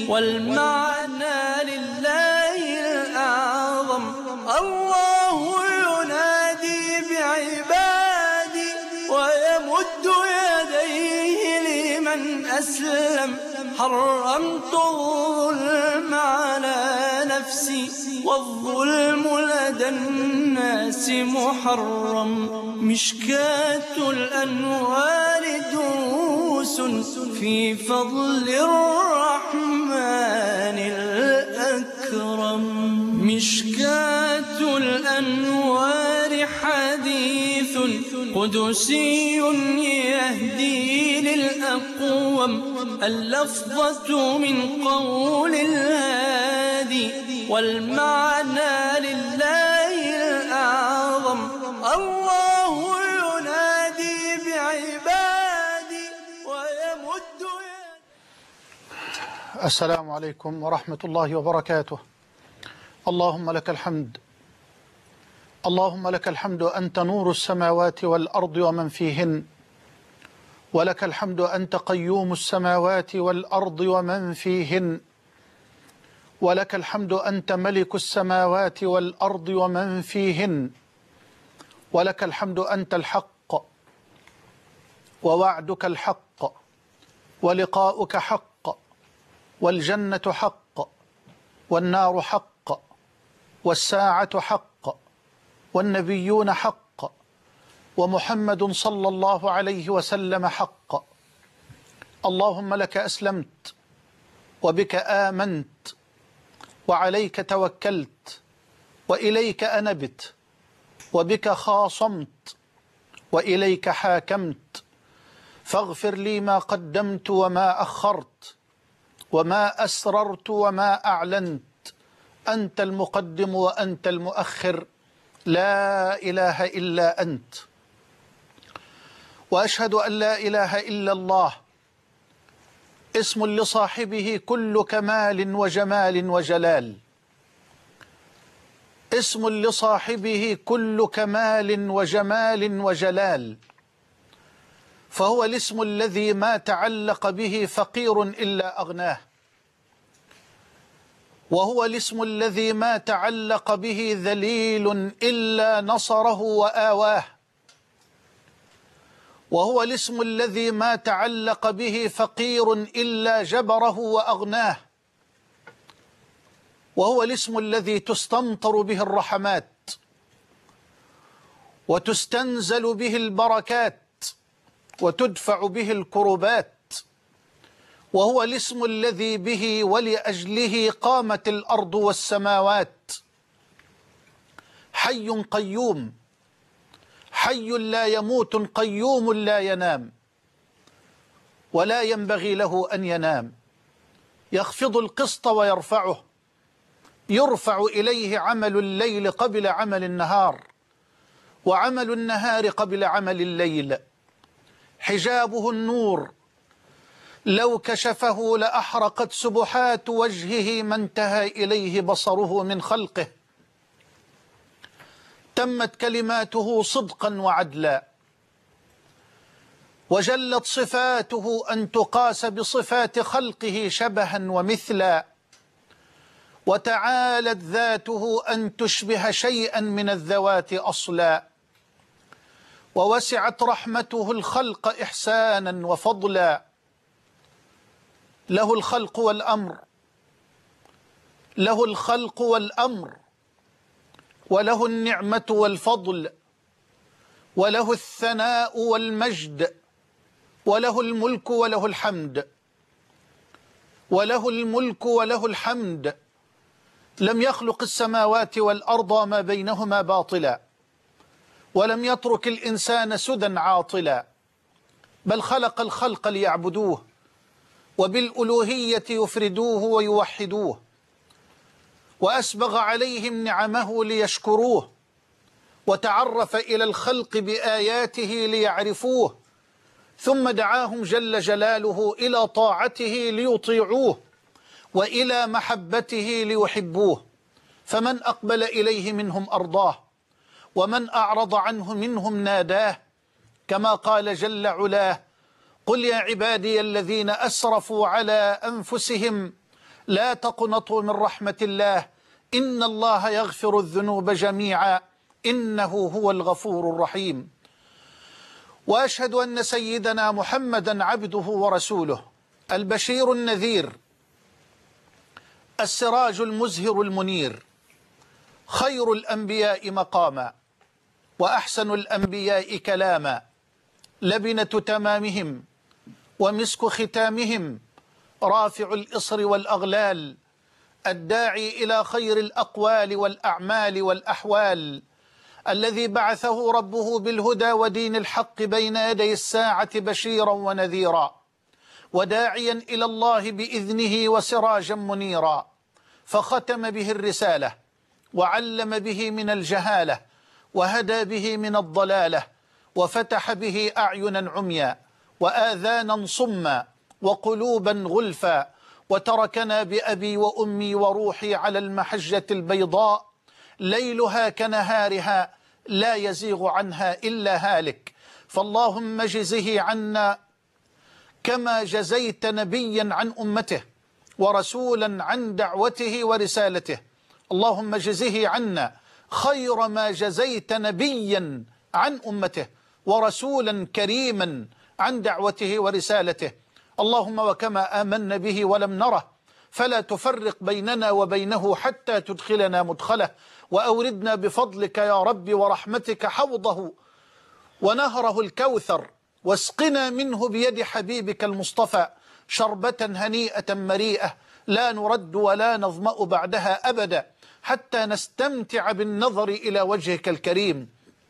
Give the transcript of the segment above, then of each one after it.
والمعنى لله الأعظم. الله ينادي بعبادي ويمد يديه لمن أسلم. حرمت الظلم على نفسي والظلم لدى الناس محرم. مشكاة الأنوار دروس في فضل الرحمن الأكرم. مشكاة الأنوار حديث قدسي يهدي للأقوم. اللفظة من قول الهادي والمعنى لله الأعظم. الله ينادي بعبادي ويمد السلام عليكم ورحمة الله وبركاته. اللهم لك الحمد، اللهم لك الحمد أنت نور السماوات والأرض ومن فيهن، ولك الحمد أنت قيوم السماوات والأرض ومن فيهن، ولك الحمد أنت ملك السماوات والأرض ومن فيهن، ولك الحمد أنت الحق ووعدك الحق ولقاؤك حق والجنة حق والنار حق والساعة حق والنبيون حق ومحمد صلى الله عليه وسلم حق. اللهم لك أسلمت وبك آمنت وعليك توكلت وإليك أنبت وبك خاصمت وإليك حاكمت. فاغفر لي ما قدمت وما أخرت وما أسررت وما أعلنت. أنت المقدم وأنت المؤخر، لا إله إلا أنت. وأشهد أن لا إله إلا الله، اسم لصاحبه كل كمال وجمال وجلال. اسم لصاحبه كل كمال وجمال وجلال، فهو الاسم الذي ما تعلق به فقير إلا أغناه، وهو الاسم الذي ما تعلق به ذليل إلا نصره وآواه، وهو الاسم الذي ما تعلق به فقير إلا جبره وأغناه، وهو الاسم الذي تستمطر به الرحمات وتستنزل به البركات وتدفع به الكربات، وهو الاسم الذي به ولأجله قامت الأرض والسماوات. حي قيوم، حي لا يموت قيوم لا ينام ولا ينبغي له أن ينام. يخفض القسط ويرفعه، يرفع إليه عمل الليل قبل عمل النهار، وعمل النهار قبل عمل الليل. حجابه النور، لو كشفه لأحرقت سبحات وجهه ما انتهى إليه بصره من خلقه. تمت كلماته صدقا وعدلا، وجلت صفاته أن تقاس بصفات خلقه شبها ومثلا، وتعالت ذاته أن تشبه شيئا من الذوات أصلا، ووسعت رحمته الخلق إحسانا وفضلا. له الخلق والأمر، له الخلق والأمر، وله النعمة والفضل، وله الثناء والمجد، وله الملك وله الحمد، وله الملك وله الحمد. لم يخلق السماوات والأرض ما بينهما باطلا، ولم يترك الإنسان سدى عاطلا، بل خلق الخلق ليعبدوه وبالألوهية يفردوه ويوحدوه، وأسبغ عليهم نعمه ليشكروه، وتعرف إلى الخلق بآياته ليعرفوه، ثم دعاهم جل جلاله إلى طاعته ليطيعوه وإلى محبته ليحبوه. فمن أقبل إليه منهم أرضاه، ومن أعرض عنه منهم ناداه، كما قال جل علاه: قل يا عبادي الذين أسرفوا على أنفسهم لا تقنطوا من رحمة الله، إن الله يغفر الذنوب جميعا إنه هو الغفور الرحيم. وأشهد أن سيدنا محمدا عبده ورسوله، البشير النذير، السراج المزهر المنير، خير الأنبياء مقاما وأحسن الأنبياء كلاما، لبنة تمامهم ومسك ختامهم، رافع الإصر والأغلال، الداعي إلى خير الأقوال والأعمال والأحوال، الذي بعثه ربه بالهدى ودين الحق بين يدي الساعة بشيرا ونذيرا، وداعيا إلى الله بإذنه وسراجا منيرا، فختم به الرسالة وعلم به من الجهالة وهدى به من الضلالة، وفتح به أعينا عميا وآذانا صما وقلوبا غلفا، وتركنا بأبي وأمي وروحي على المحجة البيضاء ليلها كنهارها لا يزيغ عنها إلا هالك. فاللهم جزه عنا كما جزيت نبيا عن أمته ورسولا عن دعوته ورسالته، اللهم جزه عنا خير ما جزيت نبيا عن أمته ورسولا كريما عن دعوته ورسالته. اللهم وكما آمنا به ولم نره فلا تفرق بيننا وبينه حتى تدخلنا مدخله، وأوردنا بفضلك يا رب ورحمتك حوضه ونهره الكوثر، واسقنا منه بيد حبيبك المصطفى شربة هنيئة مريئة لا نرد ولا نظمأ بعدها أبدا، حتى نستمتع بالنظر إلى وجهك الكريم.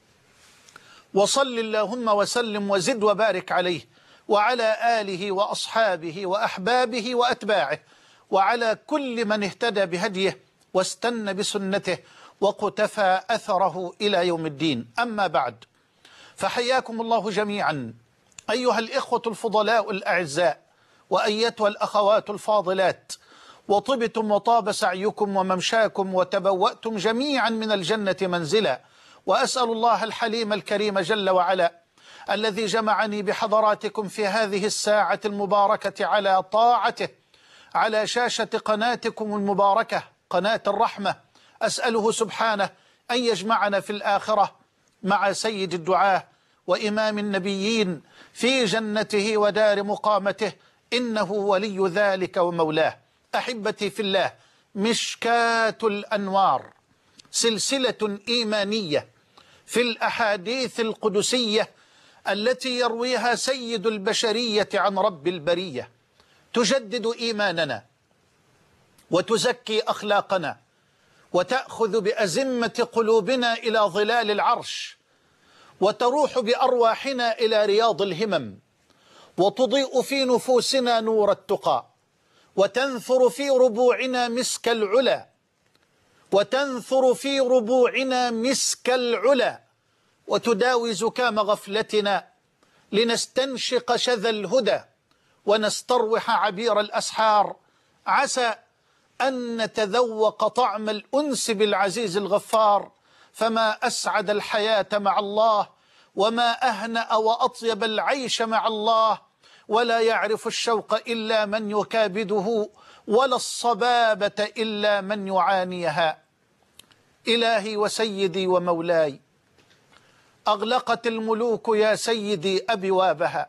وصل اللهم وسلم وزد وبارك عليه وعلى آله وأصحابه وأحبابه وأتباعه، وعلى كل من اهتدى بهديه واستنى بسنته وقتفى أثره إلى يوم الدين. أما بعد، فحياكم الله جميعا أيها الإخوة الفضلاء الأعزاء وأيتها الأخوات الفاضلات، وطبتم وطاب سعيكم وممشاكم وتبوأتم جميعا من الجنة منزلا، وأسأل الله الحليم الكريم جل وعلا الذي جمعني بحضراتكم في هذه الساعة المباركة على طاعته على شاشة قناتكم المباركة قناة الرحمة، أسأله سبحانه أن يجمعنا في الآخرة مع سيد الدعاة وإمام النبيين في جنته ودار مقامته، إنه ولي ذلك ومولاه. أحبتي في الله، مشكاة الأنوار سلسلة إيمانية في الأحاديث القدسية التي يرويها سيد البشرية عن رب البرية، تجدد إيماننا وتزكي أخلاقنا وتأخذ بأزمة قلوبنا إلى ظلال العرش، وتروح بأرواحنا إلى رياض الهمم، وتضيء في نفوسنا نور التقى، وتنثر في ربوعنا مسك العلا، وتنثر في ربوعنا مسك العلا، وتداوي زكام غفلتنا لنستنشق شذا الهدى ونستروح عبير الأسحار، عسى أن نتذوق طعم الأنس بالعزيز الغفار. فما أسعد الحياة مع الله، وما أهنأ وأطيب العيش مع الله، ولا يعرف الشوق إلا من يكابده، ولا الصبابة إلا من يعانيها. إلهي وسيدي ومولاي، أغلقت الملوك يا سيدي أبوابها،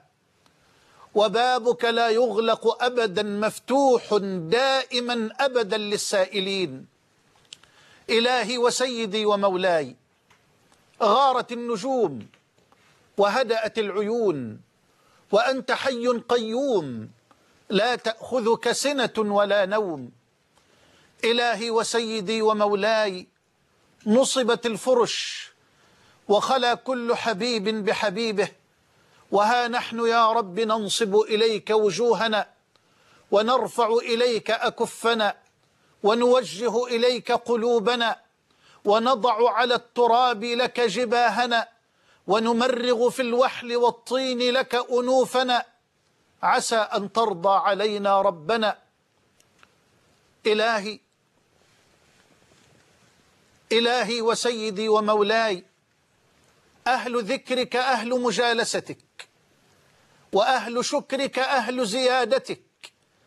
وبابك لا يغلق أبدا مفتوح دائما أبدا للسائلين. إلهي وسيدي ومولاي، غارت النجوم وهدأت العيون، وأنت حي قيوم لا تأخذك سنة ولا نوم. إلهي وسيدي ومولاي، نصبت الفرش وخلا كل حبيب بحبيبه، وها نحن يا رب ننصب إليك وجوهنا، ونرفع إليك أكفنا، ونوجه إليك قلوبنا، ونضع على التراب لك جباهنا، ونمرغ في الوحل والطين لك أنوفنا، عسى أن ترضى علينا ربنا. إلهي وسيدي ومولاي، أهل ذكرك أهل مجالستك، وأهل شكرك أهل زيادتك،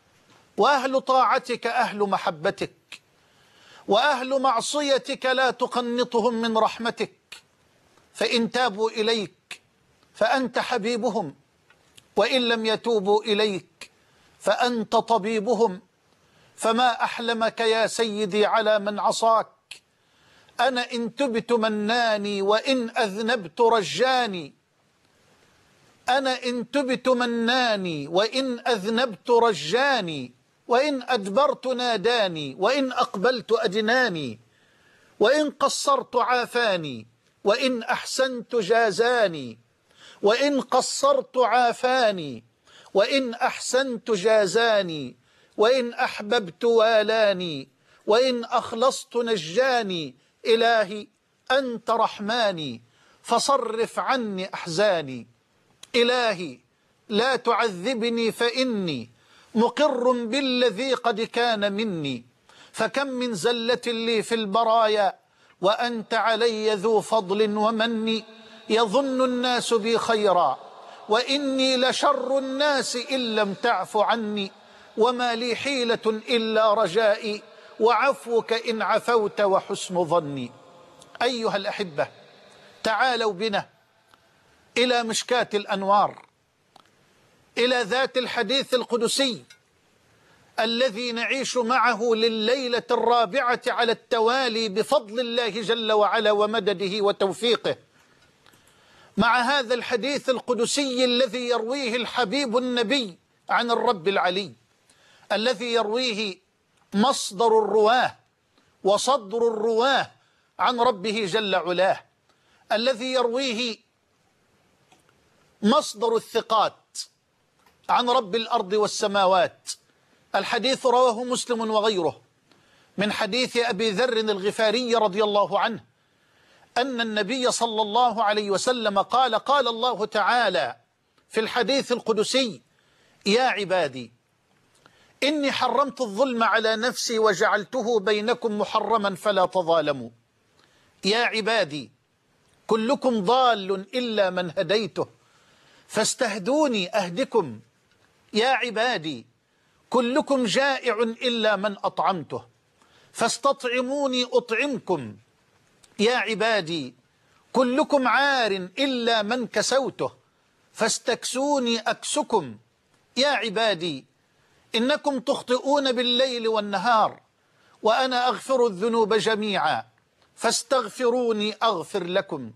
وأهل طاعتك أهل محبتك، وأهل معصيتك لا تقنطهم من رحمتك، فإن تابوا إليك فأنت حبيبهم، وإن لم يتوبوا إليك فأنت طبيبهم. فما أحلمك يا سيدي على من عصاك. أنا إن تبت مناني وإن أذنبت رجاني، أنا إن تبت مناني وإن أذنبت رجاني، وإن أدبرت ناداني وإن أقبلت أدناني، وإن قصرت عافاني وإن أحسنت جازاني، وإن قصرت عافاني وإن أحسنت جازاني، وإن أحببت والاني وإن أخلصت نجاني. إلهي أنت رحماني فصرف عني أحزاني. إلهي لا تعذبني فإني مقر بالذي قد كان مني، فكم من زلة لي في البرايا وأنت علي ذو فضل ومن. يظن الناس بي خيرا وإني لشر الناس إن لم تعف عني، وما لي حيلة إلا رجائي وعفوك إن عفوت وحسن ظني. أيها الأحبة، تعالوا بنا إلى مشكاة الأنوار، إلى ذات الحديث القدسي الذي نعيش معه لليلة الرابعة على التوالي بفضل الله جل وعلا ومدده وتوفيقه. مع هذا الحديث القدسي الذي يرويه الحبيب النبي عن الرب العلي، الذي يرويه مصدر الرواه وصدر الرواه عن ربه جل علاه، الذي يرويه مصدر الثقات عن رب الأرض والسماوات. الحديث رواه مسلم وغيره من حديث أبي ذر الغفاري رضي الله عنه أن النبي صلى الله عليه وسلم قال: قال الله تعالى في الحديث القدسي: يا عبادي إني حرمت الظلم على نفسي وجعلته بينكم محرما فلا تظالموا. يا عبادي كلكم ضال إلا من هديته فاستهدوني أهدكم. يا عبادي كلكم جائع إلا من أطعمته فاستطعموني أطعمكم. يا عبادي كلكم عار إلا من كسوته فاستكسوني أكسكم. يا عبادي إنكم تخطئون بالليل والنهار وأنا أغفر الذنوب جميعا فاستغفروني أغفر لكم.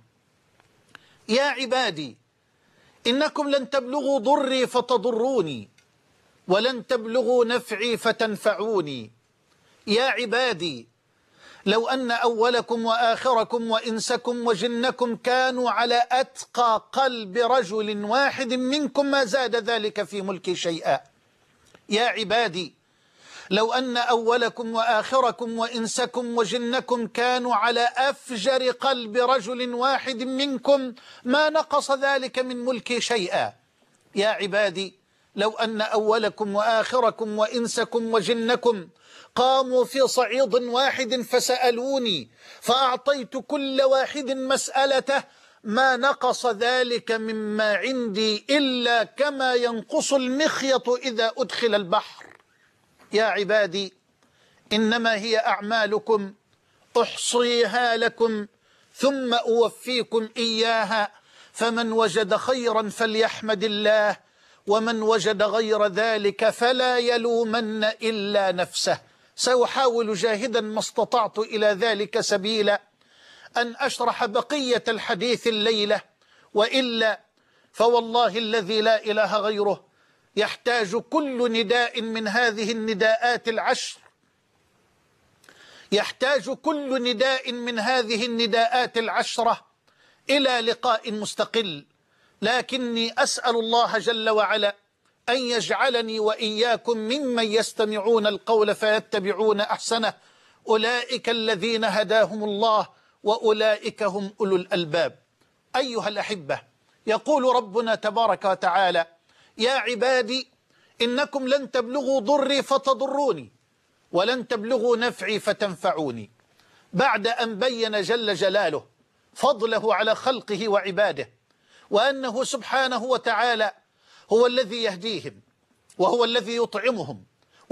يا عبادي إنكم لن تبلغوا ضري فتضروني ولن تبلغوا نفعي فتنفعوني. يا عبادي لو أن أولكم وآخركم وإنسكم وجنكم كانوا على أتقى قلب رجل واحد منكم ما زاد ذلك في ملكي شيئا. يا عبادي لو أن أولكم وآخركم وإنسكم وجنكم كانوا على أفجر قلب رجل واحد منكم ما نقص ذلك من ملكي شيئا. يا عبادي لو أن أولكم وآخركم وإنسكم وجنكم قاموا في صعيد واحد فسألوني فأعطيت كل واحد مسألته ما نقص ذلك مما عندي إلا كما ينقص المخيط إذا أدخل البحر. يا عبادي إنما هي أعمالكم أحصيها لكم ثم أوفيكم إياها، فمن وجد خيرا فليحمد الله ومن وجد غير ذلك فلا يلومن إلا نفسه. سأحاول جاهدا ما استطعت إلى ذلك سبيلا أن أشرح بقية الحديث الليلة، وإلا فوالله الذي لا إله غيره يحتاج كل نداء من هذه النداءات العشر، يحتاج كل نداء من هذه النداءات العشرة إلى لقاء مستقل. لكني أسأل الله جل وعلا أن يجعلني وإياكم ممن يستمعون القول فيتبعون أحسنه، أولئك الذين هداهم الله وأولئك هم أولو الألباب. أيها الأحبة، يقول ربنا تبارك وتعالى: يا عبادي إنكم لن تبلغوا ضري فتضروني ولن تبلغوا نفعي فتنفعوني. بعد أن بين جل جلاله فضله على خلقه وعباده، وأنه سبحانه وتعالى هو الذي يهديهم وهو الذي يطعمهم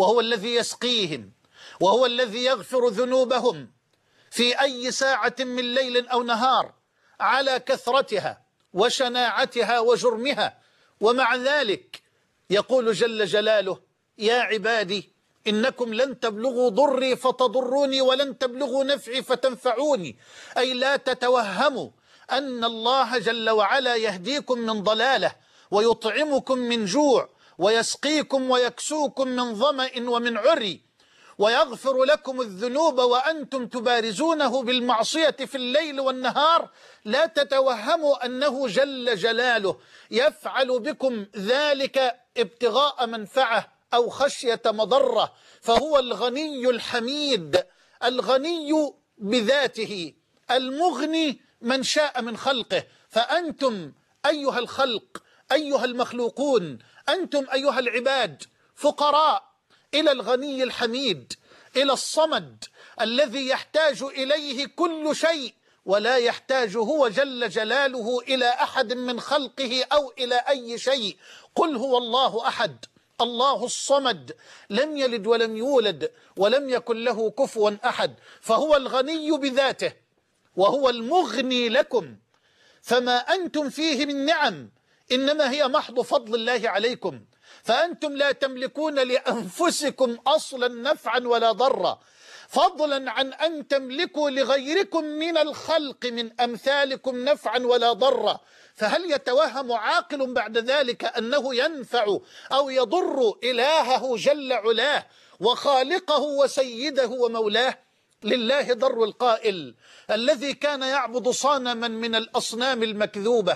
وهو الذي يسقيهم، وهو الذي يغفر ذنوبهم في أي ساعة من ليل أو نهار على كثرتها وشناعتها وجرمها. ومع ذلك يقول جل جلاله: يا عبادي إنكم لن تبلغوا ضري فتضروني ولن تبلغوا نفعي فتنفعوني. أي لا تتوهموا أن الله جل وعلا يهديكم من ضلاله ويطعمكم من جوع ويسقيكم ويكسوكم من ظمأ ومن عري ويغفر لكم الذنوب وأنتم تبارزونه بالمعصية في الليل والنهار. لا تتوهموا أنه جل جلاله يفعل بكم ذلك ابتغاء منفعة أو خشية مضرة، فهو الغني الحميد، الغني بذاته، المغني من شاء من خلقه. فأنتم أيها الخلق، أيها المخلوقون، أنتم أيها العباد فقراء إلى الغني الحميد، إلى الصمد الذي يحتاج إليه كل شيء ولا يحتاج هو جل جلاله إلى أحد من خلقه أو إلى أي شيء. قل هو الله أحد الله الصمد لم يلد ولم يولد ولم يكن له كفوا أحد. فهو الغني بذاته وهو المغني لكم، فما أنتم فيه من نعم إنما هي محض فضل الله عليكم. فأنتم لا تملكون لأنفسكم أصلا نفعا ولا ضرا، فضلا عن أن تملكوا لغيركم من الخلق من أمثالكم نفعا ولا ضرا. فهل يتوهم عاقل بعد ذلك أنه ينفع أو يضر إلهه جل علاه وخالقه وسيده ومولاه؟ لله ضر القائل الذي كان يعبد صنما من الأصنام المكذوبة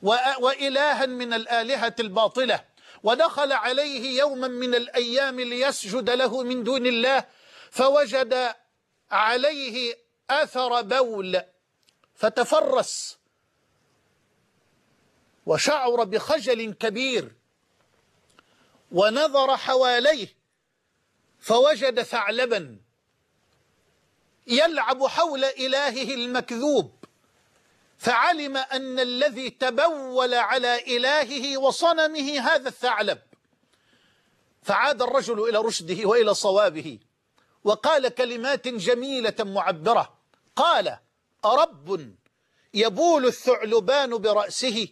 وإلها من الآلهة الباطلة، ودخل عليه يوما من الأيام ليسجد له من دون الله، فوجد عليه أثر بول فتفرس وشعر بخجل كبير، ونظر حواليه فوجد ثعلبا يلعب حول إلهه المكذوب، فعلم أن الذي تبول على إلهه وصنمه هذا الثعلب. فعاد الرجل إلى رشده وإلى صوابه وقال كلمات جميلة معبرة، قال: أرب يبول الثعلبان برأسه،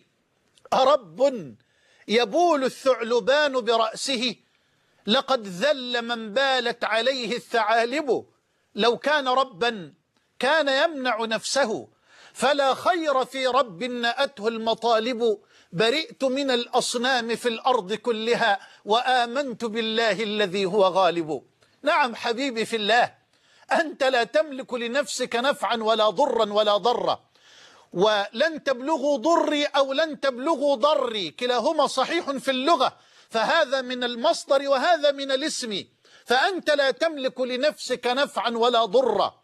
أرب يبول الثعلبان برأسه، لقد ذل من بالت عليه الثعالب، لو كان ربا كان يمنع نفسه، فلا خير في رب نأته المطالب، برئت من الأصنام في الأرض كلها وآمنت بالله الذي هو غالب. نعم حبيبي في الله، أنت لا تملك لنفسك نفعا ولا ضرا ولا ضرا، ولن تبلغوا ضري أو لن تبلغوا ضري، كلاهما صحيح في اللغة، فهذا من المصدر وهذا من الاسم. فأنت لا تملك لنفسك نفعا ولا ضرا،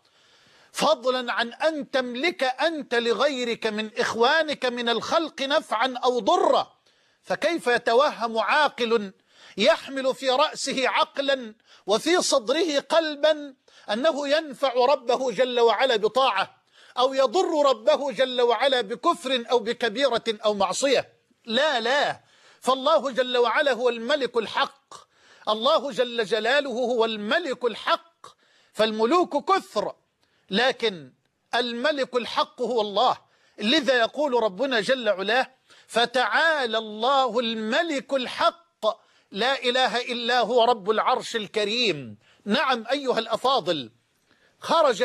فضلا عن أن تملك أنت لغيرك من إخوانك من الخلق نفعا أو ضرا. فكيف يتوهم عاقل يحمل في رأسه عقلا وفي صدره قلبا أنه ينفع ربه جل وعلا بطاعة أو يضر ربه جل وعلا بكفر أو بكبيرة أو معصية؟ لا لا، فالله جل وعلا هو الملك الحق، الله جل جلاله هو الملك الحق. فالملوك كثر، لكن الملك الحق هو الله. لذا يقول ربنا جل علاه: فتعالى الله الملك الحق لا إله إلا هو رب العرش الكريم. نعم أيها الأفاضل، خرج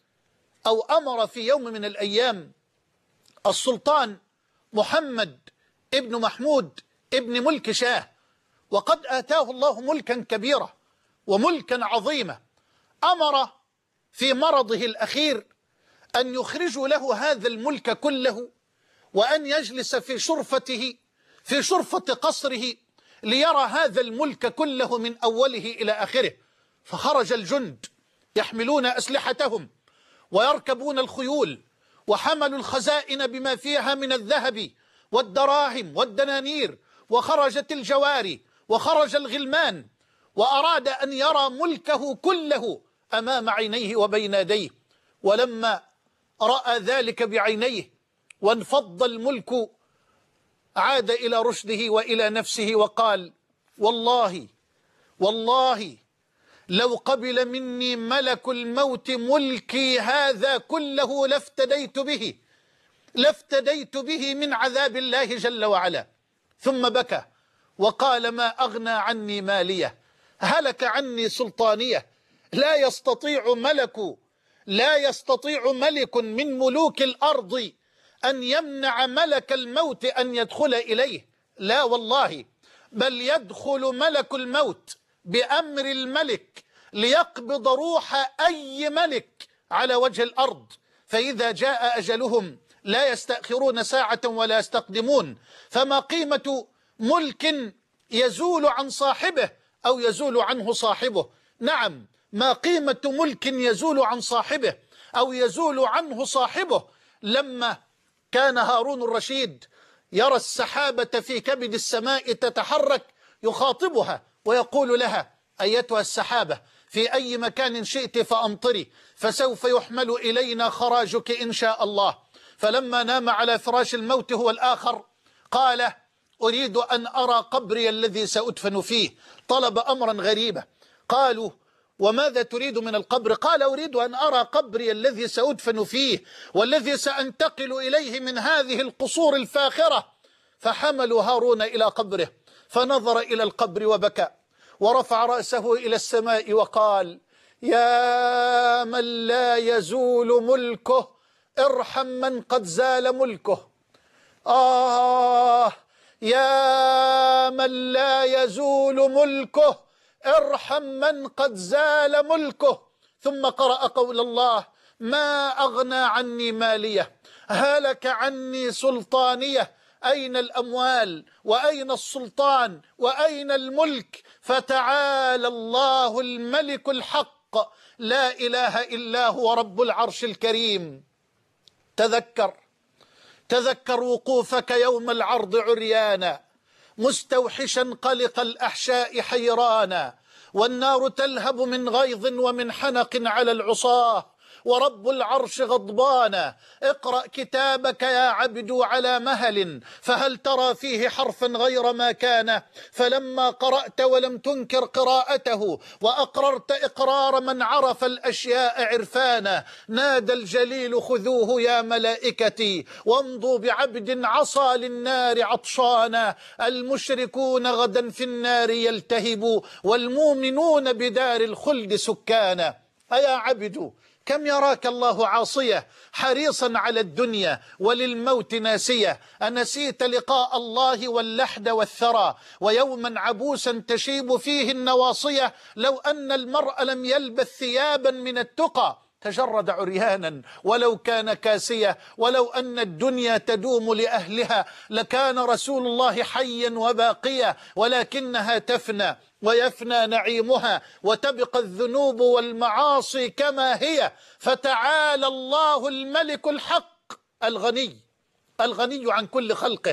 أو أمر في يوم من الأيام السلطان محمد ابن محمود ابن ملك شاه، وقد آتاه الله ملكا كبيرا وملكا عظيما، أمر في مرضه الأخير أن يخرجوا له هذا الملك كله وأن يجلس في شرفته في شرفة قصره ليرى هذا الملك كله من أوله إلى آخره. فخرج الجند يحملون أسلحتهم ويركبون الخيول وحملوا الخزائن بما فيها من الذهب والدراهم والدنانير، وخرجت الجواري وخرج الغلمان، وأراد أن يرى ملكه كله أمام عينيه وبين يديه. ولما رأى ذلك بعينيه وانفض الملك عاد إلى رشده وإلى نفسه وقال: والله لو قبل مني ملك الموت ملكي هذا كله لافتديت به من عذاب الله جل وعلا. ثم بكى وقال: ما أغنى عني مالية، هلك عني سلطانية. لا يستطيع ملك من ملوك الأرض أن يمنع ملك الموت أن يدخل إليه، لا والله، بل يدخل ملك الموت بأمر الملك ليقبض روح أي ملك على وجه الأرض، فإذا جاء أجلهم لا يستأخرون ساعة ولا يستقدمون. فما قيمة ملك يزول عن صاحبه أو يزول عنه صاحبه؟ نعم، ما قيمة ملك يزول عن صاحبه أو يزول عنه صاحبه؟ لما كان هارون الرشيد يرى السحابة في كبد السماء تتحرك يخاطبها ويقول لها: أيتها السحابة، في أي مكان شئت فأمطري، فسوف يحمل إلينا خراجك إن شاء الله. فلما نام على فراش الموت هو الآخر قال: أريد أن أرى قبري الذي سأدفن فيه. طلب أمرا غريبا. قالوا: وماذا تريد من القبر؟ قال: أريد أن أرى قبري الذي سأدفن فيه والذي سأنتقل إليه من هذه القصور الفاخرة. فحملوا هارون إلى قبره، فنظر إلى القبر وبكى ورفع رأسه إلى السماء وقال: يا من لا يزول ملكه ارحم من قد زال ملكه. يا من لا يزول ملكه ارحم من قد زال ملكه. ثم قرأ قول الله: ما أغنى عني مالية، هلك عني سلطانية. أين الأموال وأين السلطان وأين الملك؟ فتعالى الله الملك الحق، لا إله إلا هو رب العرش الكريم. تذكر وقوفك يوم العرض عريانا، مستوحشا قلق الأحشاء حيرانا، والنار تلهب من غيظ ومن حنق على العصاة، ورب العرش غضبانا. اقرأ كتابك يا عبد على مهل، فهل ترى فيه حرفا غير ما كان؟ فلما قرأت ولم تنكر قراءته وأقررت إقرار من عرف الأشياء عرفانا، نادى الجليل: خذوه يا ملائكتي وامضوا بعبد عصى للنار عطشانا. المشركون غدا في النار يلتهبوا، والمؤمنون بدار الخلد سكانا. أيا عبد، كم يراك الله عاصية حريصا على الدنيا وللموت ناسية؟ أنسيت لقاء الله واللحد والثرى ويوما عبوسا تشيب فيه النواصية؟ لو أن المرء لم يلبث ثيابا من التقى تجرد عريانا ولو كان كاسية. ولو أن الدنيا تدوم لأهلها لكان رسول الله حيا وباقيا، ولكنها تفنى ويفنى نعيمها وتبقى الذنوب والمعاصي كما هي. فتعالى الله الملك الحق، الغني عن كل خلقه،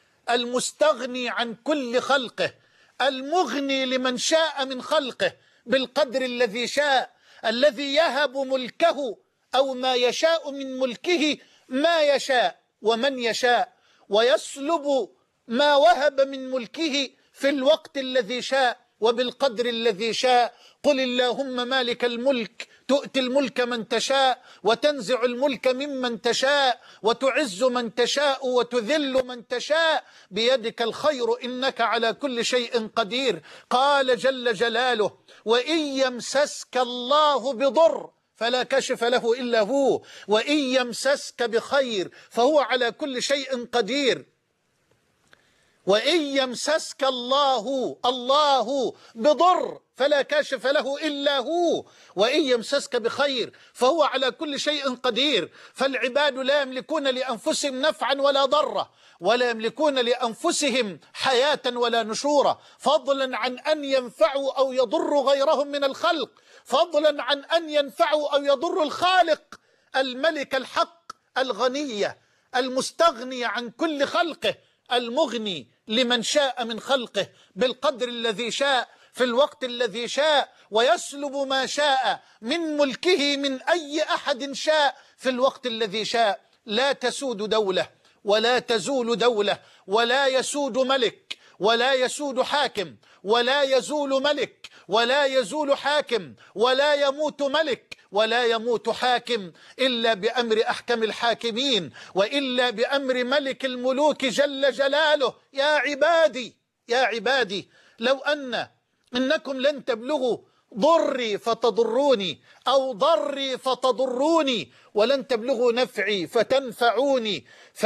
المستغني عن كل خلقه، المغني لمن شاء من خلقه بالقدر الذي شاء، الذي يهب ملكه أو ما يشاء من ملكه ما يشاء ومن يشاء، ويسلب ما وهب من ملكه في الوقت الذي شاء وبالقدر الذي شاء. قل اللهم مالك الملك تؤتي الملك من تشاء وتنزع الملك ممن تشاء وتعز من تشاء وتذل من تشاء، بيدك الخير إنك على كل شيء قدير. قال جل جلاله: وإن يمسسك الله بضر فلا كشف له إلا هو، وإن يمسسك بخير فهو على كل شيء قدير. وإن يمسسك الله بضر فلا كاشف له إلا هو، وإن يمسسك بخير فهو على كل شيء قدير. فالعباد لا يملكون لأنفسهم نفعا ولا ضرا، ولا يملكون لأنفسهم حياة ولا نشورا، فضلا عن أن ينفعوا أو يضروا غيرهم من الخلق، فضلا عن أن ينفعوا أو يضروا الخالق. الملك الحق الغني المستغني عن كل خلقه، المغني لمن شاء من خلقه بالقدر الذي شاء في الوقت الذي شاء، ويسلب ما شاء من ملكه من أي أحد شاء في الوقت الذي شاء. لا تسود دولة ولا تزول دولة ولا يسود ملك ولا يسود حاكم ولا يزول ملك ولا يزول حاكم ولا يموت ملك ولا يموت حاكم إلا بأمر أحكم الحاكمين وإلا بأمر ملك الملوك جل جلاله. يا عبادي يا عبادي لو إنكم لن تبلغوا ضري فتضروني أو ضري فتضروني ولن تبلغوا نفعي فتنفعوني.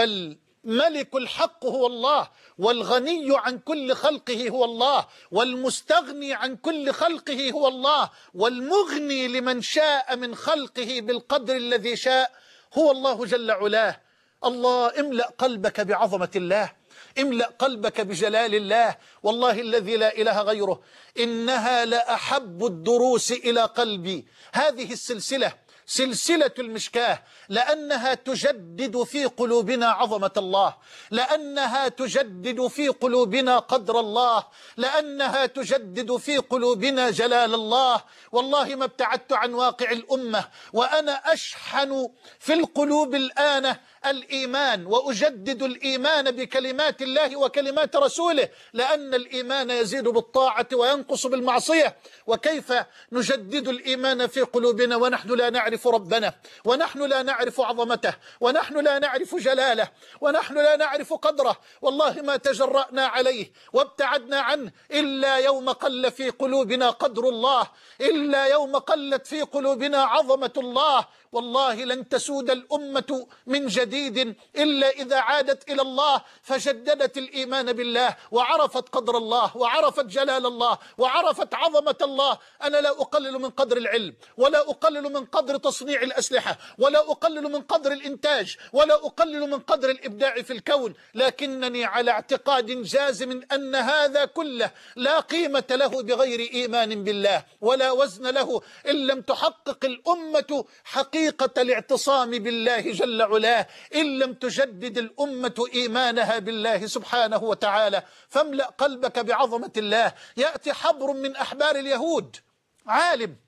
فالملك الحق هو الله، والغني عن كل خلقه هو الله، والمستغني عن كل خلقه هو الله، والمغني لمن شاء من خلقه بالقدر الذي شاء هو الله جل علاه. الله املأ قلبك بعظمة الله، املأ قلبك بجلال الله. والله الذي لا إله غيره إنها لأحب الدروس إلى قلبي هذه السلسلة، سلسلة المشكاة، لأنها تجدد في قلوبنا عظمة الله، لأنها تجدد في قلوبنا قدر الله، لأنها تجدد في قلوبنا جلال الله. والله ما ابتعدت عن واقع الأمة وأنا أشحن في القلوب الآن الإيمان، وأجدد الإيمان بكلمات الله وكلمات رسوله، لأن الإيمان يزيد بالطاعة وينقص بالمعصية. وكيف نجدد الإيمان في قلوبنا ونحن لا نعرف ربنا، ونحن لا نعرف عظمته، ونحن لا نعرف جلاله، ونحن لا نعرف قدره؟ والله ما تجرأنا عليه وابتعدنا عنه إلا يوم قل في قلوبنا قدر الله، إلا يوم قلت في قلوبنا عظمة الله. والله لن تسود الأمة من جديد إلا إذا عادت إلى الله فجددت الإيمان بالله وعرفت قدر الله وعرفت جلال الله وعرفت عظمة الله. أنا لا أقلل من قدر العلم، ولا أقلل من قدر تصنيع الأسلحة، ولا أقلل من قدر الإنتاج، ولا أقلل من قدر الإبداع في الكون، لكنني على اعتقاد جازم أن هذا كله لا قيمة له بغير إيمان بالله، ولا وزن له إن لم تحقق الأمة حقيقة الاعتصام بالله جل علاه، إن لم تجدد الأمة إيمانها بالله سبحانه وتعالى. فاملأ قلبك بعظمة الله. يأتي حبر من أحبار اليهود، عالم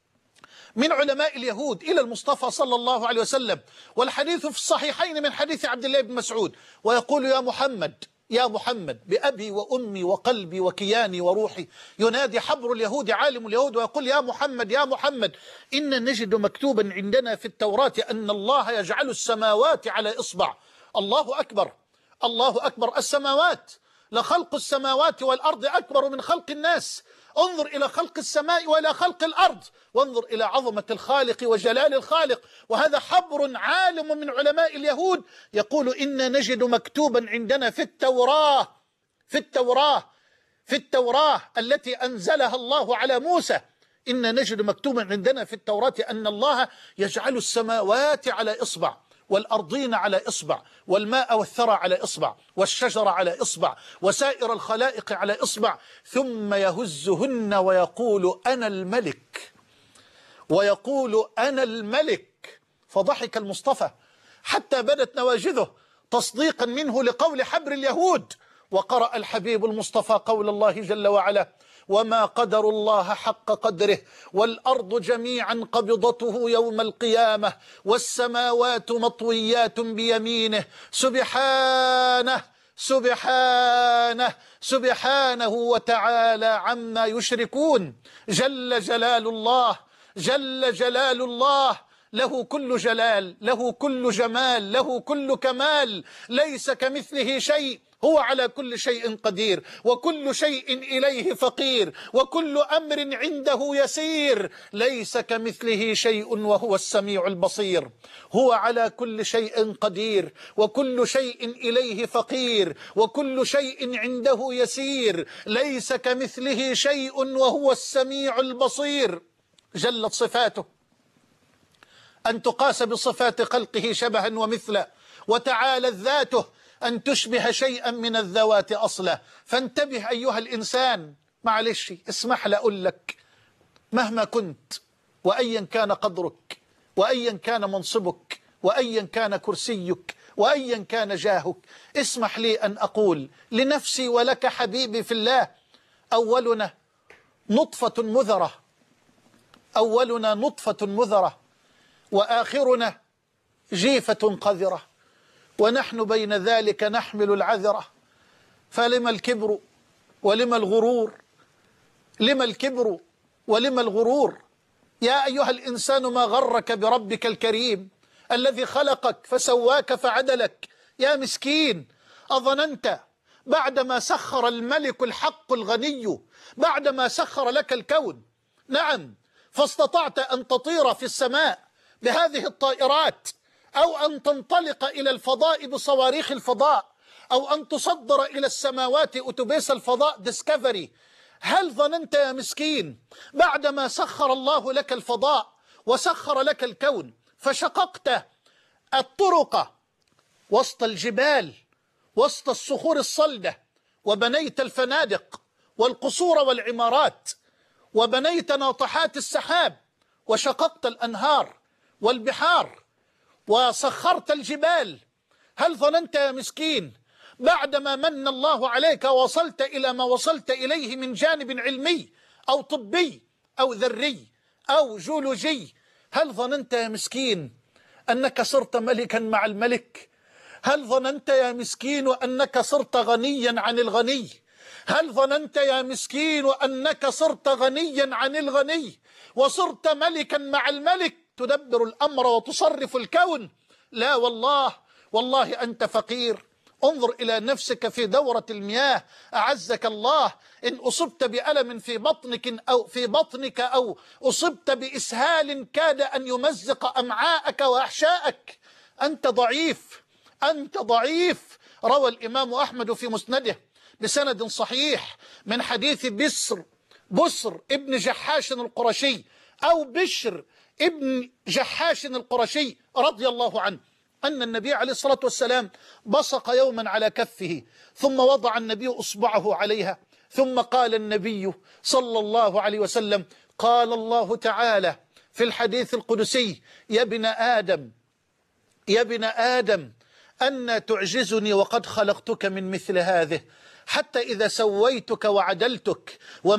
من علماء اليهود، إلى المصطفى صلى الله عليه وسلم، والحديث في الصحيحين من حديث عبد الله بن مسعود، ويقول: يا محمد يا محمد بأبي وأمي وقلبي وكياني وروحي. ينادي حبر اليهود عالم اليهود ويقول: يا محمد يا محمد، إن نجد مكتوبا عندنا في التوراة أن الله يجعل السماوات على إصبع. الله أكبر الله أكبر. السماوات، لخلق السماوات والأرض أكبر من خلق الناس. انظر إلى خلق السماء وإلى خلق الأرض، وانظر إلى عظمة الخالق وجلال الخالق. وهذا حبر عالم من علماء اليهود يقول: إن نجد مكتوبا عندنا في التوراة التي أنزلها الله على موسى، إن نجد مكتوبا عندنا في التوراة أن الله يجعل السماوات على إصبع، والأرضين على إصبع، والماء والثرى على إصبع، والشجر على إصبع، وسائر الخلائق على إصبع، ثم يهزهن ويقول: أنا الملك، ويقول: أنا الملك. فضحك المصطفى حتى بدت نواجذه تصديقا منه لقول حبر اليهود. وقرأ الحبيب المصطفى قول الله جل وعلا: وما قدر الله حق قدره، والأرض جميعا قبضته يوم القيامة، والسماوات مطويات بيمينه، سبحانه سبحانه سبحانه وتعالى عما يشركون. جل جلال الله، جل جلال الله، له كل جلال، له كل جمال، له كل كمال، ليس كمثله شيء، هو على كل شيء قدير، وكل شيء إليه فقير، وكل أمر عنده يسير، ليس كمثله شيء وهو السميع البصير. هو على كل شيء قدير، وكل شيء إليه فقير، وكل شيء عنده يسير، ليس كمثله شيء وهو السميع البصير. جلت صفاته أن تقاس بصفات خلقه شبها ومثلا، وتعالت ذاته أن تشبه شيئا من الذوات أصلا. فانتبه أيها الإنسان، معلش اسمح لي أقول لك، مهما كنت وأيا كان قدرك وأيا كان منصبك وأيا كان كرسيك وأيا كان جاهك، اسمح لي أن أقول لنفسي ولك حبيبي في الله: أولنا نطفة مذرة، أولنا نطفة مذرة، وآخرنا جيفة قذرة، ونحن بين ذلك نحمل العذرة. فلما الكبر ولما الغرور؟ لما الكبر ولم الغرور؟ يا أيها الإنسان ما غرك بربك الكريم الذي خلقك فسواك فعدلك. يا مسكين، أظننت بعدما سخر الملك الحق الغني، بعدما سخر لك الكون، نعم، فاستطعت أن تطير في السماء بهذه الطائرات، أو أن تنطلق إلى الفضاء بصواريخ الفضاء، أو أن تصدر إلى السماوات أتوبيس الفضاء ديسكفري، هل ظننت يا مسكين بعدما سخر الله لك الفضاء وسخر لك الكون فشققت الطرق وسط الجبال وسط الصخور الصلدة، وبنيت الفنادق والقصور والعمارات، وبنيت ناطحات السحاب، وشققت الأنهار والبحار، وسخرت الجبال، هل ظننت يا مسكين بعدما من الله عليك وصلت إلى ما وصلت إليه من جانب علمي أو طبي أو ذري أو جيولوجي، هل ظننت يا مسكين أنك صرت ملكا مع الملك؟ هل ظننت يا مسكين أنك صرت غنيا عن الغني؟ هل ظننت يا مسكين أنك صرت غنيا عن الغني وصرت ملكا مع الملك تدبر الأمر وتصرف الكون؟ لا والله، والله أنت فقير. انظر إلى نفسك في دورة المياه أعزك الله، إن أصبت بألم في بطنك أو أصبت بإسهال كاد أن يمزق أمعاءك وأحشاءك، أنت ضعيف، أنت ضعيف. روى الإمام أحمد في مسنده بسند صحيح من حديث بسر ابن جحاش القرشي، أو بشر ابن جحاش القرشي رضي الله عنه، أن النبي عليه الصلاة والسلام بصق يوما على كفه، ثم وضع النبي أصبعه عليها، ثم قال النبي صلى الله عليه وسلم: قال الله تعالى في الحديث القدسي: يا ابن آدم أن تعجزني وقد خلقتك من مثل هذه، حتى إذا سويتك وعدلتك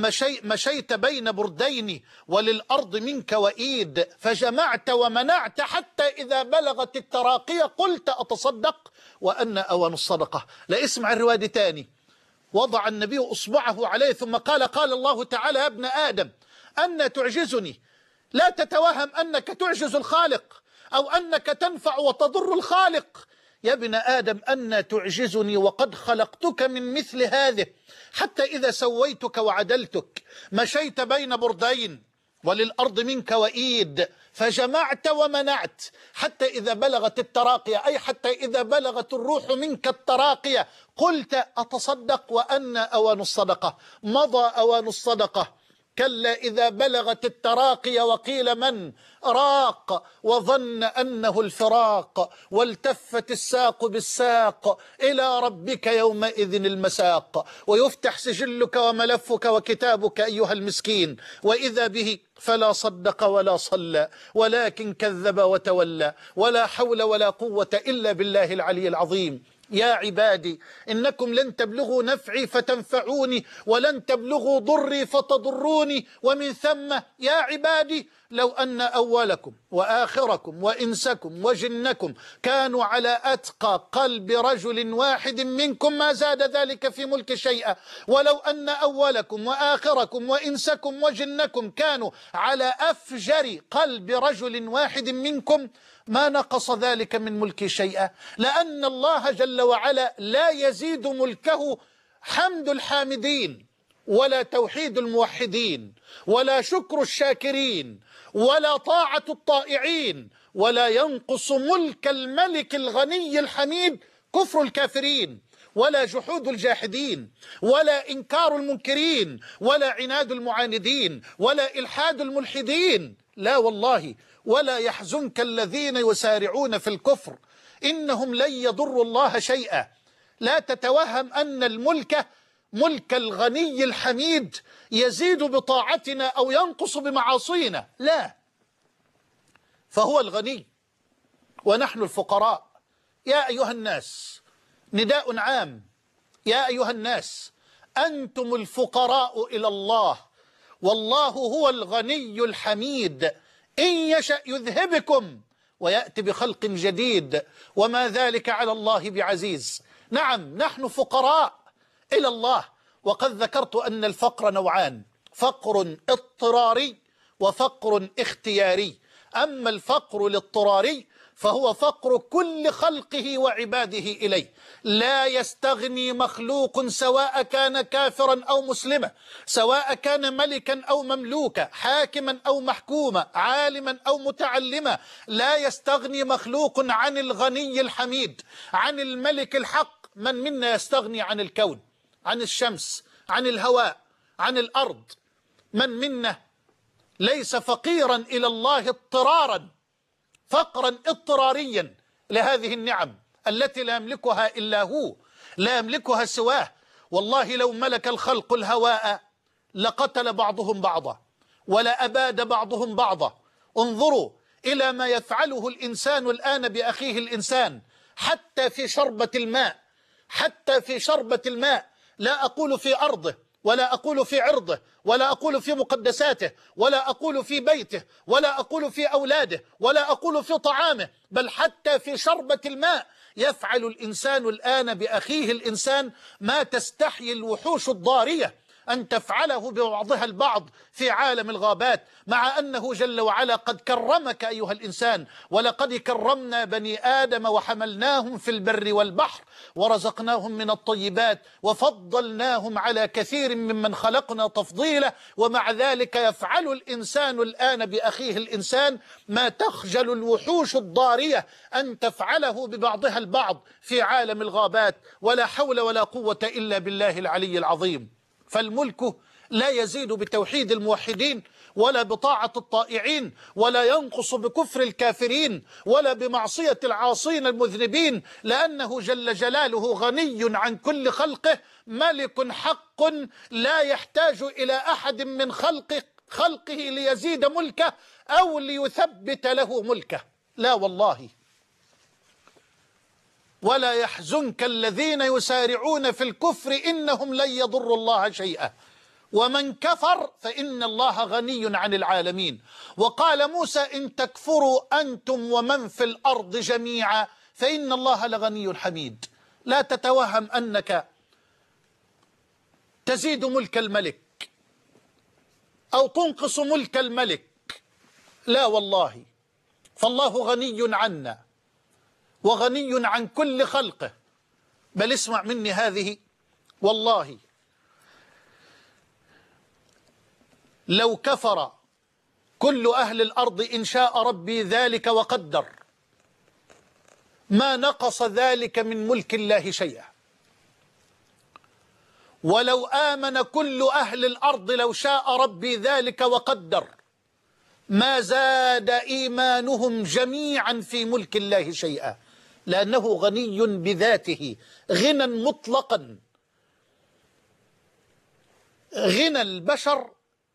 ومشيت بين بردين وللأرض منك وإيد، فجمعت ومنعت، حتى إذا بلغت التراقية قلت أتصدق وأنا أوان الصدقة. لا، اسمع الرواية تاني. وضع النبي أصبعه عليه ثم قال: قال الله تعالى: يا ابن آدم أن تعجزني. لا تتوهم أنك تعجز الخالق أو أنك تنفع وتضر الخالق. يا ابن آدم أن تعجزني وقد خلقتك من مثل هذه، حتى إذا سويتك وعدلتك مشيت بين بردين وللأرض منك وإيد، فجمعت ومنعت، حتى إذا بلغت التراقية، أي حتى إذا بلغت الروح منك التراقية قلت أتصدق وأنا أوان الصدقة. مضى أوان الصدقة. كلا إذا بلغت التراقي وقيل من راق وظن أنه الفراق، والتفت الساق بالساق إلى ربك يومئذ المساق، ويفتح سجلك وملفك وكتابك أيها المسكين، وإذا به فلا صدق ولا صلى ولكن كذب وتولى، ولا حول ولا قوة إلا بالله العلي العظيم. يا عبادي إنكم لن تبلغوا نفعي فتنفعوني، ولن تبلغوا ضري فتضروني، ومن ثم يا عبادي لو أن أولكم وآخركم وإنسكم وجنكم كانوا على أتقى قلب رجل واحد منكم ما زاد ذلك في ملك شيئا، ولو أن أولكم وآخركم وإنسكم وجنكم كانوا على أفجر قلب رجل واحد منكم ما نقص ذلك من ملك شيئا، لأن الله جل وعلا لا يزيد ملكه حمد الحامدين ولا توحيد الموحدين ولا شكر الشاكرين ولا طاعة الطائعين، ولا ينقص ملك الملك الغني الحميد كفر الكافرين ولا جحود الجاحدين ولا إنكار المنكرين ولا عناد المعاندين ولا إلحاد الملحدين. لا والله، ولا يحزنك الذين يسارعون في الكفر إنهم لن يضروا الله شيئا. لا تتوهم أن الملك ملك الغني الحميد يزيد بطاعتنا أو ينقص بمعاصينا، لا، فهو الغني ونحن الفقراء. يا أيها الناس، نداء عام، يا أيها الناس أنتم الفقراء إلى الله، والله هو الغني الحميد، إن يشأ يذهبكم ويأتي بخلق جديد وما ذلك على الله بعزيز. نعم، نحن فقراء إلى الله، وقد ذكرت أن الفقر نوعان: فقر اضطراري وفقر اختياري. أما الفقر الاضطراري فهو فقر كل خلقه وعباده إليه. لا يستغني مخلوق سواء كان كافرا أو مسلما، سواء كان ملكا أو مملوكا، حاكما أو محكوما، عالما أو متعلما. لا يستغني مخلوق عن الغني الحميد، عن الملك الحق. من منا يستغني عن الكون، عن الشمس، عن الهواء، عن الأرض؟ من منا ليس فقيرا إلى الله اضطرارا، فقرا اضطراريا لهذه النعم التي لا يملكها إلا هو، لا يملكها سواه. والله لو ملك الخلق الهواء لقتل بعضهم بعضا ولا أباد بعضهم بعضا. انظروا إلى ما يفعله الإنسان الآن بأخيه الإنسان، حتى في شربة الماء، حتى في شربة الماء. لا أقول في أرضه، ولا أقول في عرضه، ولا أقول في مقدساته، ولا أقول في بيته، ولا أقول في أولاده، ولا أقول في طعامه، بل حتى في شربة الماء يفعل الإنسان الآن بأخيه الإنسان ما تستحيي الوحوش الضارية أن تفعله ببعضها البعض في عالم الغابات، مع أنه جل وعلا قد كرمك أيها الإنسان. ولقد كرمنا بني آدم وحملناهم في البر والبحر ورزقناهم من الطيبات وفضلناهم على كثير ممن خلقنا تفضيلا. ومع ذلك يفعل الإنسان الآن بأخيه الإنسان ما تخجل الوحوش الضارية أن تفعله ببعضها البعض في عالم الغابات. ولا حول ولا قوة إلا بالله العلي العظيم. فالملك لا يزيد بتوحيد الموحدين، ولا بطاعة الطائعين، ولا ينقص بكفر الكافرين، ولا بمعصية العاصين المذنبين، لأنه جل جلاله غني عن كل خلقه، ملك حق لا يحتاج إلى أحد من خلقه ليزيد ملكه أو ليثبت له ملكه. لا والله. ولا يحزنك الذين يسارعون في الكفر إنهم لن يضروا الله شيئا ومن كفر فإن الله غني عن العالمين. وقال موسى إن تكفروا أنتم ومن في الأرض جميعا فإن الله لغني حميد. لا تتوهم أنك تزيد ملك الملك أو تنقص ملك الملك، لا والله. فالله غني عنا وغني عن كل خلقه. بل اسمع مني هذه، والله لو كفر كل أهل الأرض إن شاء ربي ذلك وقدر ما نقص ذلك من ملك الله شيئا. ولو آمن كل أهل الأرض لو شاء ربي ذلك وقدر ما زاد إيمانهم جميعا في ملك الله شيئا، لأنه غني بذاته غنى مطلقا. غنى البشر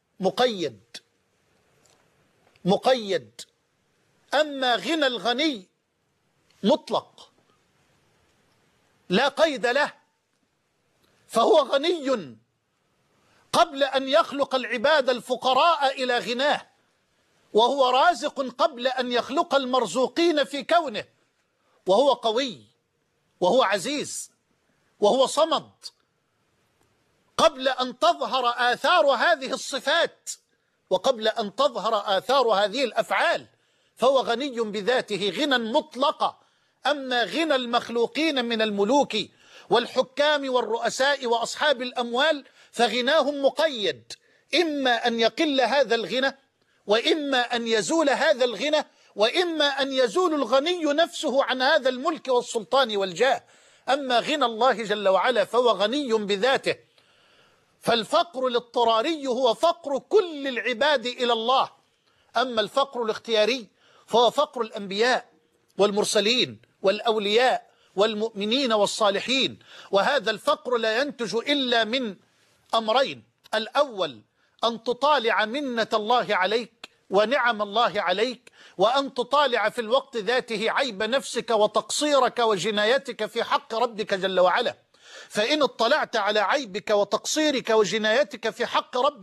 مقيد، أما غنى الغني مطلق لا قيد له. فهو غني قبل أن يخلق العباد الفقراء إلى غناه، وهو رازق قبل أن يخلق المرزوقين في كونه، وهو قوي وهو عزيز وهو صمد قبل أن تظهر آثار هذه الصفات وقبل أن تظهر آثار هذه الأفعال. فهو غني بذاته غنى مطلقا. أما غنى المخلوقين من الملوك والحكام والرؤساء وأصحاب الأموال فغناهم مقيد، إما أن يقل هذا الغنى، وإما أن يزول هذا الغنى، وإما أن يزول الغني نفسه عن هذا الملك والسلطان والجاه. أما غنى الله جل وعلا فهو غني بذاته. فالفقر الاضطراري هو فقر كل العباد إلى الله. أما الفقر الاختياري فهو فقر الأنبياء والمرسلين والأولياء والمؤمنين والصالحين. وهذا الفقر لا ينتج إلا من أمرين: الأول أن تطالع منة الله عليك ونعم الله عليك، وأن تطالع في الوقت ذاته عيب نفسك وتقصيرك وجنايتك في حق ربك جل وعلا. فإن اطلعت على عيبك وتقصيرك وجنايتك في حق ربك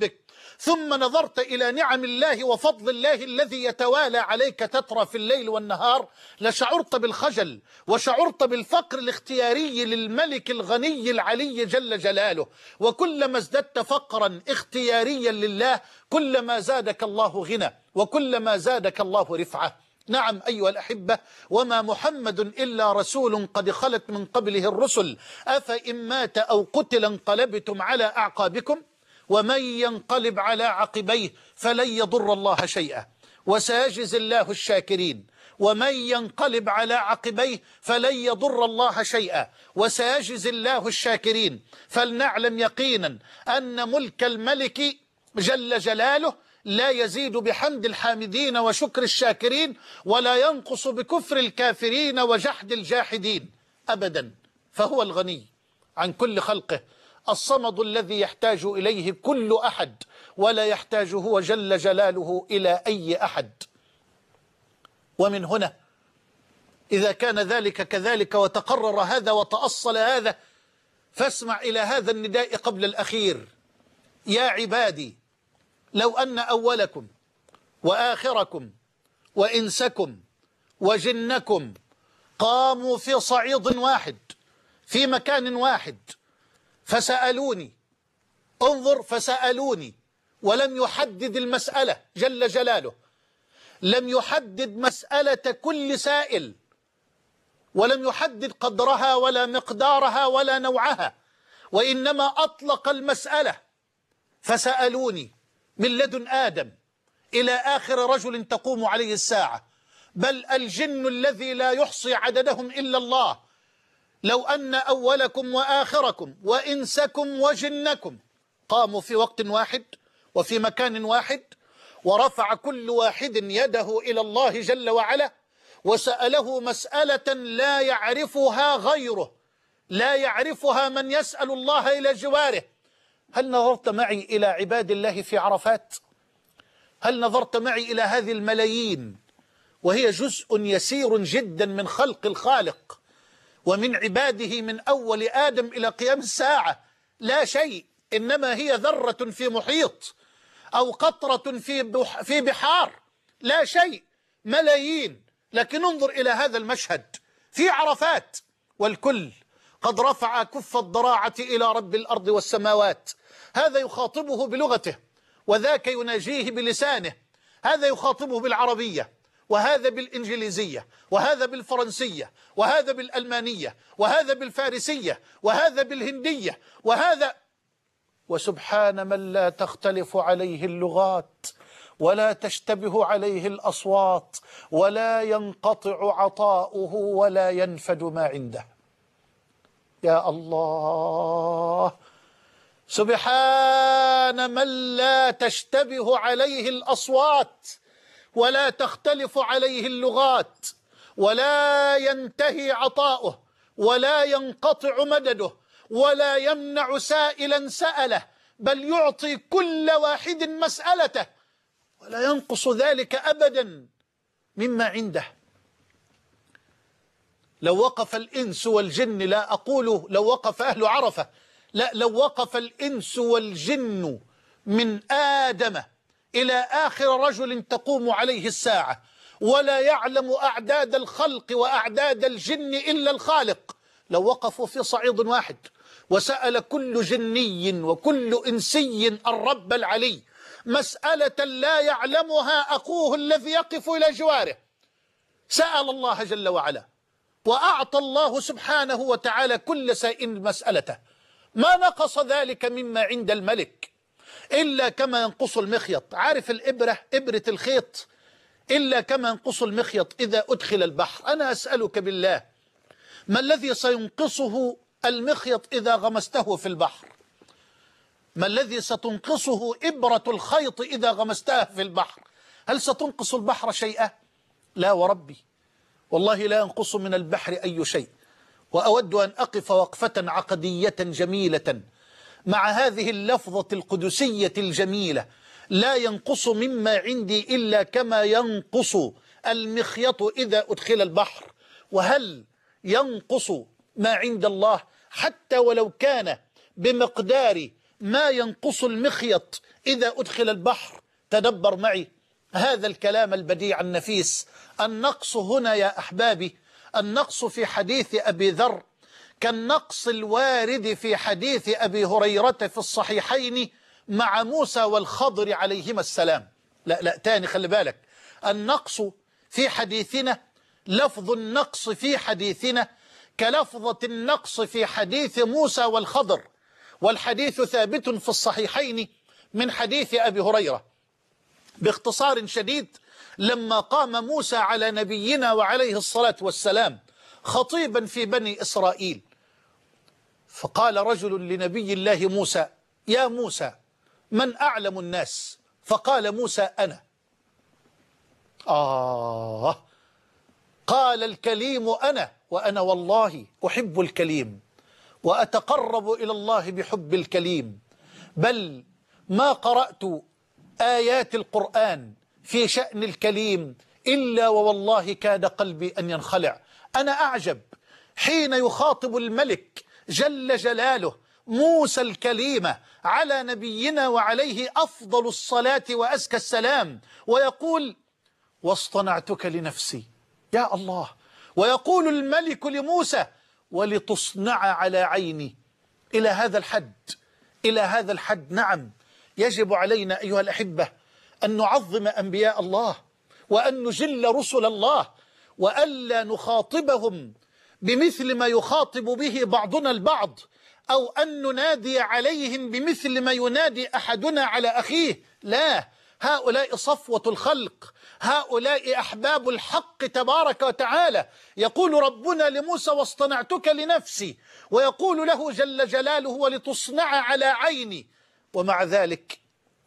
ثم نظرت إلى نعم الله وفضل الله الذي يتوالى عليك تترى في الليل والنهار، لشعرت بالخجل وشعرت بالفقر الاختياري للملك الغني العلي جل جلاله. وكلما ازددت فقرا اختياريا لله كلما زادك الله غنى وكلما زادك الله رفعة. نعم أيها الأحبة، وما محمد إلا رسول قد خلت من قبله الرسل، أفإن مات أو قتل انقلبتم على أعقابكم ومن ينقلب على عقبيه فلن يضر الله شيئا وسيجزي الله الشاكرين. ومن ينقلب على عقبيه فلن يضر الله شيئا وسيجزي الله الشاكرين. فلنعلم يقينا أن ملك الملك جل جلاله لا يزيد بحمد الحامدين وشكر الشاكرين، ولا ينقص بكفر الكافرين وجحد الجاحدين أبدا. فهو الغني عن كل خلقه، الصمد الذي يحتاج إليه كل أحد ولا يحتاج هو جل جلاله إلى أي أحد. ومن هنا إذا كان ذلك كذلك وتقرر هذا وتأصل هذا، فاسمع إلى هذا النداء قبل الأخير: يا عبادي لو أن أولكم وآخركم وإنسكم وجنكم قاموا في صعيد واحد في مكان واحد فسألوني، انظر، فسألوني، ولم يحدد المسألة جل جلاله، لم يحدد مسألة كل سائل، ولم يحدد قدرها ولا مقدارها ولا نوعها، وإنما أطلق المسألة فسألوني من لدن آدم إلى آخر رجل تقوم عليه الساعة، بل الجن الذي لا يحصي عددهم إلا الله. لو أن أولكم وآخركم وإنسكم وجنكم قاموا في وقت واحد وفي مكان واحد، ورفع كل واحد يده إلى الله جل وعلا وسأله مسألة لا يعرفها غيره، لا يعرفها من يسأل الله إلى جواره. هل نظرت معي إلى عباد الله في عرفات؟ هل نظرت معي إلى هذه الملايين وهي جزء يسير جدا من خلق الخالق ومن عباده من أول آدم إلى قيام الساعة؟ لا شيء، إنما هي ذرة في محيط أو قطرة في بحار، لا شيء، ملايين. لكن انظر إلى هذا المشهد في عرفات، والكل قد رفع كف الضراعة إلى رب الأرض والسماوات. هذا يخاطبه بلغته وذاك يناجيه بلسانه، هذا يخاطبه بالعربية وهذا بالإنجليزية وهذا بالفرنسية وهذا بالألمانية وهذا بالفارسية وهذا بالهندية وهذا، وسبحان من لا تختلف عليه اللغات ولا تشتبه عليه الأصوات ولا ينقطع عطاؤه ولا ينفد ما عنده. يا الله، سبحان من لا تشتبه عليه الأصوات ولا تختلف عليه اللغات ولا ينتهي عطاؤه ولا ينقطع مدده ولا يمنع سائلا سأله، بل يعطي كل واحد مسألته ولا ينقص ذلك أبدا مما عنده. لو وقف الإنس والجن، لا أقول لو وقف أهل عرفة، لا، لو وقف الإنس والجن من آدم إلى آخر رجل تقوم عليه الساعة ولا يعلم أعداد الخلق وأعداد الجن إلا الخالق، لو وقفوا في صعيد واحد وسأل كل جني وكل إنسي الرب العلي مسألة لا يعلمها أخوه الذي يقف إلى جواره، سأل الله جل وعلا وأعطى الله سبحانه وتعالى كل سائل مسألته، ما نقص ذلك مما عند الملك إلا كما ينقص المخيط. عارف الإبرة، إبرة الخيط، إلا كما ينقص المخيط إذا أدخل البحر. أنا أسألك بالله، ما الذي سينقصه المخيط إذا غمسته في البحر؟ ما الذي ستنقصه إبرة الخيط إذا غمستها في البحر؟ هل ستنقص البحر شيئا؟ لا وربي، والله لا ينقص من البحر أي شيء. وأود أن أقف وقفة عقدية جميلة مع هذه اللفظة القدسية الجميلة: لا ينقص مما عندي إلا كما ينقص المخيط إذا أدخل البحر. وهل ينقص ما عند الله حتى ولو كان بمقدار ما ينقص المخيط إذا أدخل البحر، تدبر معي هذا الكلام البديع النفيس. النقص هنا يا أحبابي، النقص في حديث أبي ذر كالنقص الوارد في حديث أبي هريرة في الصحيحين مع موسى والخضر عليهما السلام. لا تاني، خلي بالك، النقص في حديثنا، لفظ النقص في حديثنا كلفظة النقص في حديث موسى والخضر، والحديث ثابت في الصحيحين من حديث أبي هريرة. باختصار شديد، لما قام موسى على نبينا وعليه الصلاة والسلام خطيبا في بني إسرائيل، فقال رجل لنبي الله موسى: يا موسى، من أعلم الناس؟ فقال موسى: أنا. قال الكليم: أنا، وأنا والله أحب الكليم وأتقرب إلى الله بحب الكليم، بل ما قرأت آيات القرآن في شأن الكليم إلا ووالله كاد قلبي أن ينخلع. أنا أعجب حين يخاطب الملك جل جلاله موسى الكليم على نبينا وعليه أفضل الصلاة وأزكى السلام، ويقول: واصطنعتك لنفسي. يا الله! ويقول الملك لموسى: ولتصنع على عيني. إلى هذا الحد، إلى هذا الحد. نعم، يجب علينا أيها الأحبة أن نعظم أنبياء الله، وأن نجل رسل الله، وألا نخاطبهم بمثل ما يخاطب به بعضنا البعض، أو أن ننادي عليهم بمثل ما ينادي أحدنا على أخيه. لا، هؤلاء صفوة الخلق، هؤلاء أحباب الحق تبارك وتعالى. يقول ربنا لموسى: واصطنعتك لنفسي، ويقول له جل جلاله: ولتصنع على عيني. ومع ذلك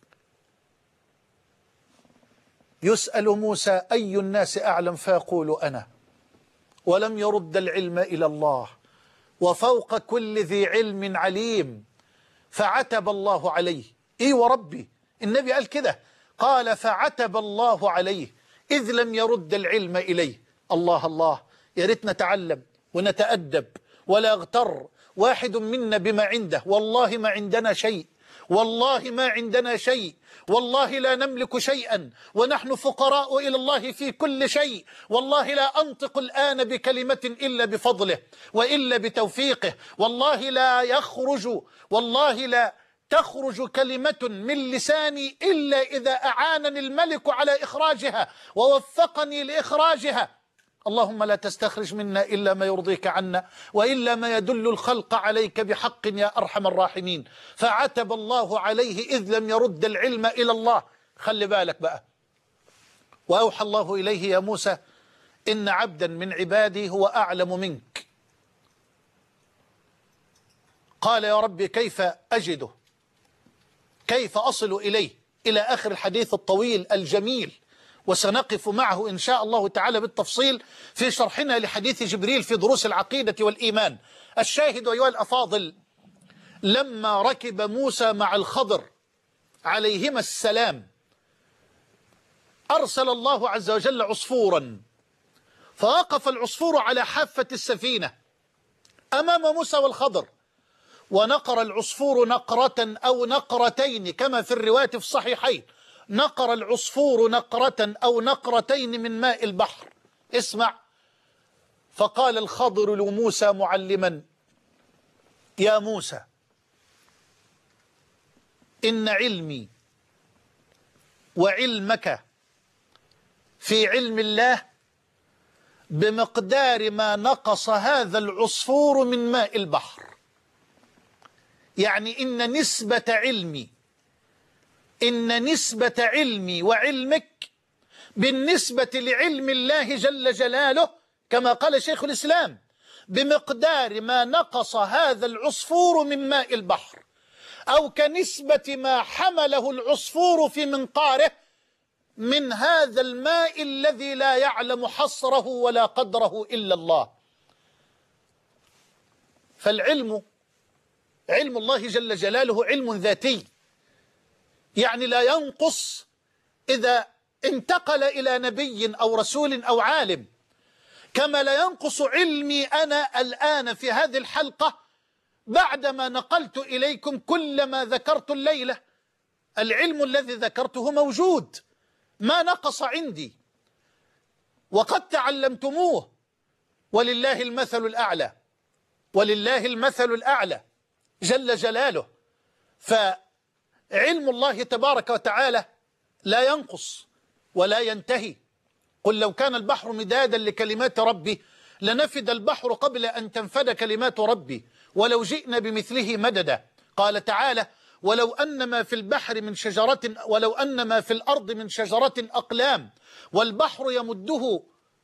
يسأل موسى: أي الناس أعلم؟ فيقول: أنا. ولم يرد العلم إلى الله، وفوق كل ذي علم عليم. فعتب الله عليه. إيه وربي، النبي قال كده، قال: فعتب الله عليه إذ لم يرد العلم إليه. الله الله، يا ريت نتعلم ونتأدب ولا يغتر واحد منا بما عنده. والله ما عندنا شيء، والله ما عندنا شيء، والله لا نملك شيئا، ونحن فقراء إلى الله في كل شيء. والله لا أنطق الآن بكلمة إلا بفضله وإلا بتوفيقه. والله لا تخرج كلمة من لساني إلا إذا أعانني الملك على إخراجها ووفقني لإخراجها. اللهم لا تستخرج منا إلا ما يرضيك عنا، وإلا ما يدل الخلق عليك بحق يا أرحم الراحمين. فعتب الله عليه إذ لم يرد العلم إلى الله. خلي بالك بقى. وأوحى الله إليه: يا موسى، إن عبدا من عبادي هو أعلم منك. قال: يا ربي كيف أجده؟ كيف أصل إليه؟ إلى آخر الحديث الطويل الجميل، وسنقف معه إن شاء الله تعالى بالتفصيل في شرحنا لحديث جبريل في دروس العقيدة والإيمان. الشاهد أيها الأفاضل، لما ركب موسى مع الخضر عليهما السلام، أرسل الله عز وجل عصفورا، فوقف العصفور على حافة السفينة أمام موسى والخضر، ونقر العصفور نقرة أو نقرتين كما في الرواية في الصحيحين. نقر العصفور نقرة أو نقرتين من ماء البحر. اسمع. فقال الخضر لموسى معلما: يا موسى، إن علمي وعلمك في علم الله بمقدار ما نقص هذا العصفور من ماء البحر. يعني إن نسبة علمي وعلمك بالنسبة لعلم الله جل جلاله كما قال شيخ الإسلام بمقدار ما نقص هذا العصفور من ماء البحر، أو كنسبة ما حمله العصفور في منقاره من هذا الماء الذي لا يعلم حصره ولا قدره إلا الله. فالعلم، علم الله جل جلاله علم ذاتي، يعني لا ينقص إذا انتقل إلى نبي أو رسول أو عالم، كما لا ينقص علمي أنا الآن في هذه الحلقة بعدما نقلت إليكم كل ما ذكرت الليلة العلم الذي ذكرته موجود، ما نقص عندي، وقد تعلمتموه، ولله المثل الأعلى، ولله المثل الأعلى جل جلاله. فعلم الله تبارك وتعالى لا ينقص ولا ينتهي. قل لو كان البحر مدادا لكلمات ربي لنفد البحر قبل أن تنفد كلمات ربي ولو جئنا بمثله مددا. قال تعالى: ولو أن ما في البحر من شجرة ولو أن ما في الأرض من شجرة أقلام والبحر يمده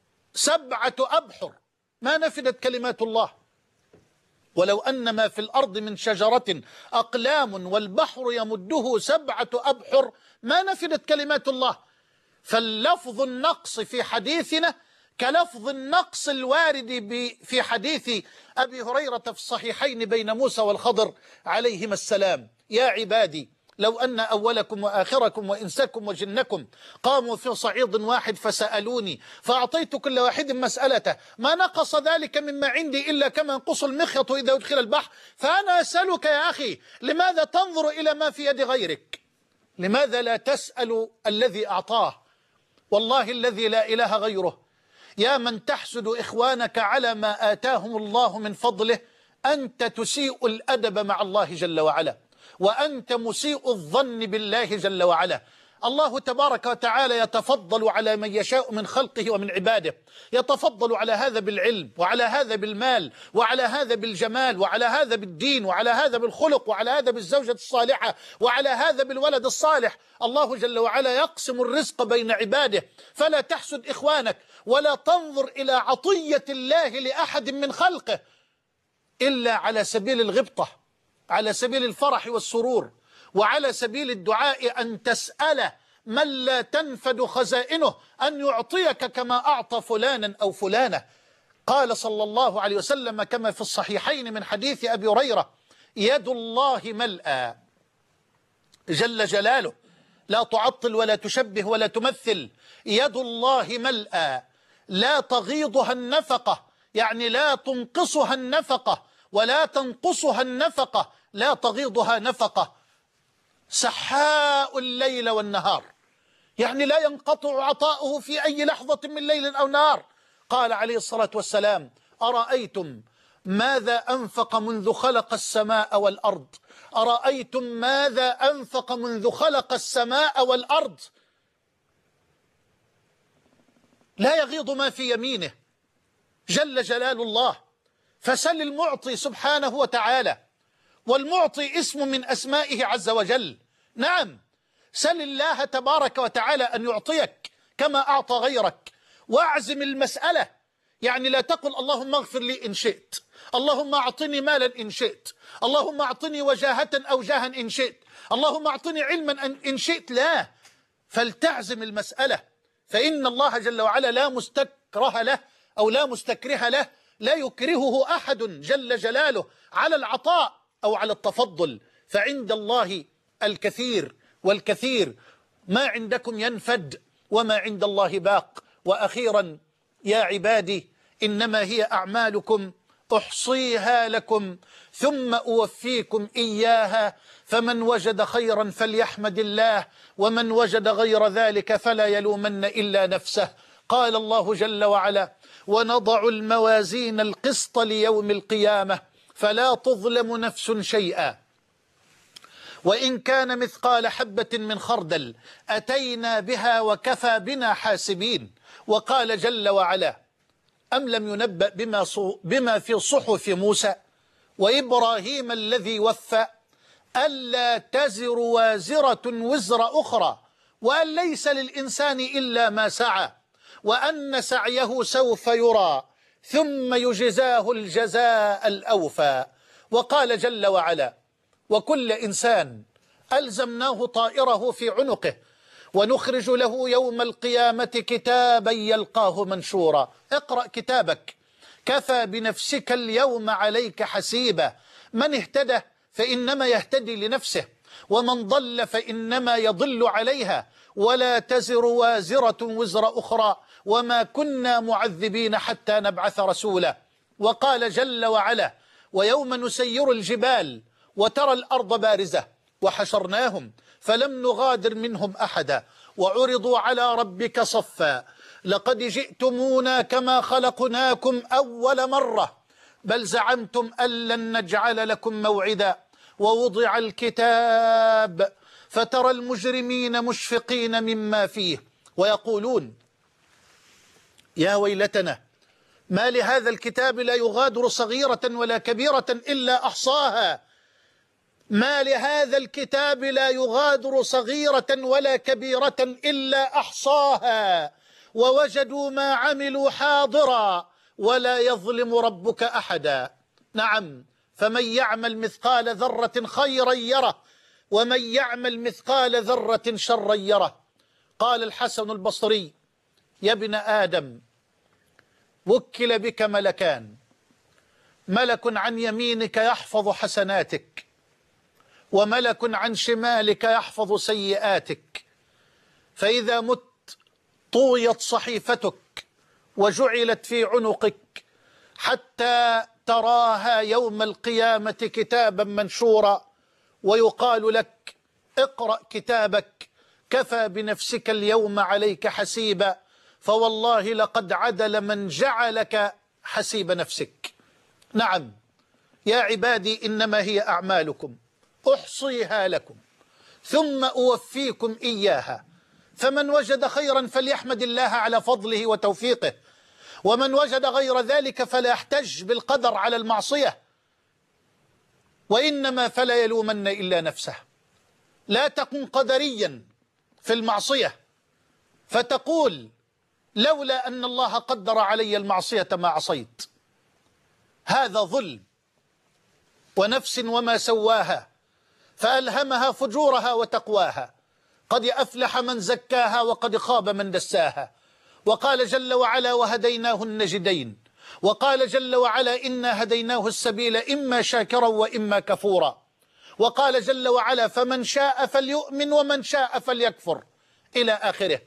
7 أبحر ما نفدت كلمات الله. ولو أن ما في الأرض من شجرة أقلام والبحر يمده 7 أبحر ما نفدت كلمات الله. فاللفظ النقص في حديثنا كلفظ النقص الوارد في حديث أبي هريرة في الصحيحين بين موسى والخضر عليهما السلام: يا عبادي لو أن أولكم وآخركم وإنسكم وجنكم قاموا في صعيد واحد فسألوني فأعطيت كل واحد مسألته ما نقص ذلك مما عندي إلا كما ينقص المخيط إذا أدخل البحر. فأنا أسألك يا أخي، لماذا تنظر إلى ما في يد غيرك؟ لماذا لا تسأل الذي أعطاه؟ والله الذي لا إله غيره، يا من تحسد إخوانك على ما آتاهم الله من فضله، أنت تسيء الأدب مع الله جل وعلا، وأنت مسيء الظن بالله جل وعلا. الله تبارك وتعالى يتفضل على من يشاء من خلقه ومن عباده، يتفضل على هذا بالعلم وعلى هذا بالمال وعلى هذا بالجمال وعلى هذا بالدين وعلى هذا بالخلق وعلى هذا بالزوجة الصالحة وعلى هذا بالولد الصالح. الله جل وعلا يقسم الرزق بين عباده، فلا تحسد إخوانك ولا تنظر إلى عطية الله لأحد من خلقه إلا على سبيل الغبطة، على سبيل الفرح والسرور، وعلى سبيل الدعاء أن تسأل من لا تنفد خزائنه أن يعطيك كما أعطى فلانا أو فلانة. قال صلى الله عليه وسلم كما في الصحيحين من حديث أبي هريرة: يد الله ملأى جل جلاله، لا تعطل ولا تشبه ولا تمثل. يد الله ملأى لا تغيضها النفقة، يعني لا تنقصها النفقة ولا تنقصها النفقة، لا تغيضها نفقة، سحاء الليل والنهار، يعني لا ينقطع عطاؤه في أي لحظة من ليل أو نهار. قال عليه الصلاة والسلام: أرأيتم ماذا أنفق منذ خلق السماء والأرض؟ أرأيتم ماذا أنفق منذ خلق السماء والأرض؟ لا يغيض ما في يمينه جل جلال الله. فسل المعطي سبحانه وتعالى، والمعطي اسم من أسمائه عز وجل. نعم، سل الله تبارك وتعالى أن يعطيك كما أعطى غيرك، واعزم المسألة. يعني لا تقل اللهم اغفر لي إن شئت، اللهم أعطني مالا إن شئت، اللهم أعطني وجاهة أو جاها إن شئت، اللهم أعطني علما إن شئت. لا، فلتعزم المسألة، فإن الله جل وعلا لا مستكره له أو لا مستكره له، لا يكرهه أحد جل جلاله على العطاء أو على التفضل. فعند الله الكثير والكثير، ما عندكم ينفد وما عند الله باق. وأخيرا يا عبادي، إنما هي أعمالكم أحصيها لكم ثم أوفيكم إياها، فمن وجد خيرا فليحمد الله، ومن وجد غير ذلك فلا يلومن إلا نفسه. قال الله جل وعلا: ونضع الموازين القسط ليوم القيامة فلا تظلم نفس شيئا وإن كان مثقال حبة من خردل أتينا بها وكفى بنا حاسبين. وقال جل وعلا: أم لم ينبأ بما في صحف موسى وإبراهيم الذي وفى ألا تزر وازرة وزر أخرى وأن ليس للإنسان إلا ما سعى وأن سعيه سوف يرى ثم يجزاه الجزاء الأوفى. وقال جل وعلا: وكل إنسان ألزمناه طائره في عنقه ونخرج له يوم القيامة كتابا يلقاه منشورا. اقرأ كتابك، كفى بنفسك اليوم عليك حسيبا. من اهتدى فإنما يهتدي لنفسه، ومن ضل فإنما يضل عليها، ولا تزر وازرة وزر أخرى، وما كنا معذبين حتى نبعث رسولا. وقال جل وعلا: ويوم نسير الجبال وترى الأرض بارزة وحشرناهم فلم نغادر منهم أحدا وعرضوا على ربك صفا لقد جئتمونا كما خلقناكم أول مرة بل زعمتم أن لن نجعل لكم موعدا ووضع الكتاب فترى المجرمين مشفقين مما فيه ويقولون يا ويلتنا ما لهذا الكتاب لا يغادر صغيرة ولا كبيرة إلا أحصاها ما لهذا الكتاب لا يغادر صغيرة ولا كبيرة إلا أحصاها ووجدوا ما عملوا حاضرا ولا يظلم ربك أحدا. نعم، فمن يعمل مثقال ذرة خيرا يره ومن يعمل مثقال ذرة شرا يره. قال الحسن البصري يا ابن آدم وكل بك ملكان ملك عن يمينك يحفظ حسناتك وملك عن شمالك يحفظ سيئاتك فإذا مت طويت صحيفتك وجعلت في عنقك حتى تراها يوم القيامة كتابا منشورا ويقال لك اقرأ كتابك كفى بنفسك اليوم عليك حسيبا فوالله لقد عدل من جعلك حسيب نفسك. نعم يا عبادي إنما هي أعمالكم أحصيها لكم ثم أوفيكم إياها فمن وجد خيرا فليحمد الله على فضله وتوفيقه ومن وجد غير ذلك فلا يحتج بالقدر على المعصية وإنما فلا يلومن إلا نفسه. لا تكن قدريا في المعصية فتقول لولا أن الله قدر علي المعصية ما عصيت. هذا ظلم. ونفس وما سواها فألهمها فجورها وتقواها قد أفلح من زكاها وقد خاب من دساها. وقال جل وعلا وهديناه النجدين وقال جل وعلا إنا هديناه السبيل إما شاكرا وإما كفورا. وقال جل وعلا فمن شاء فليؤمن ومن شاء فليكفر إلى آخره.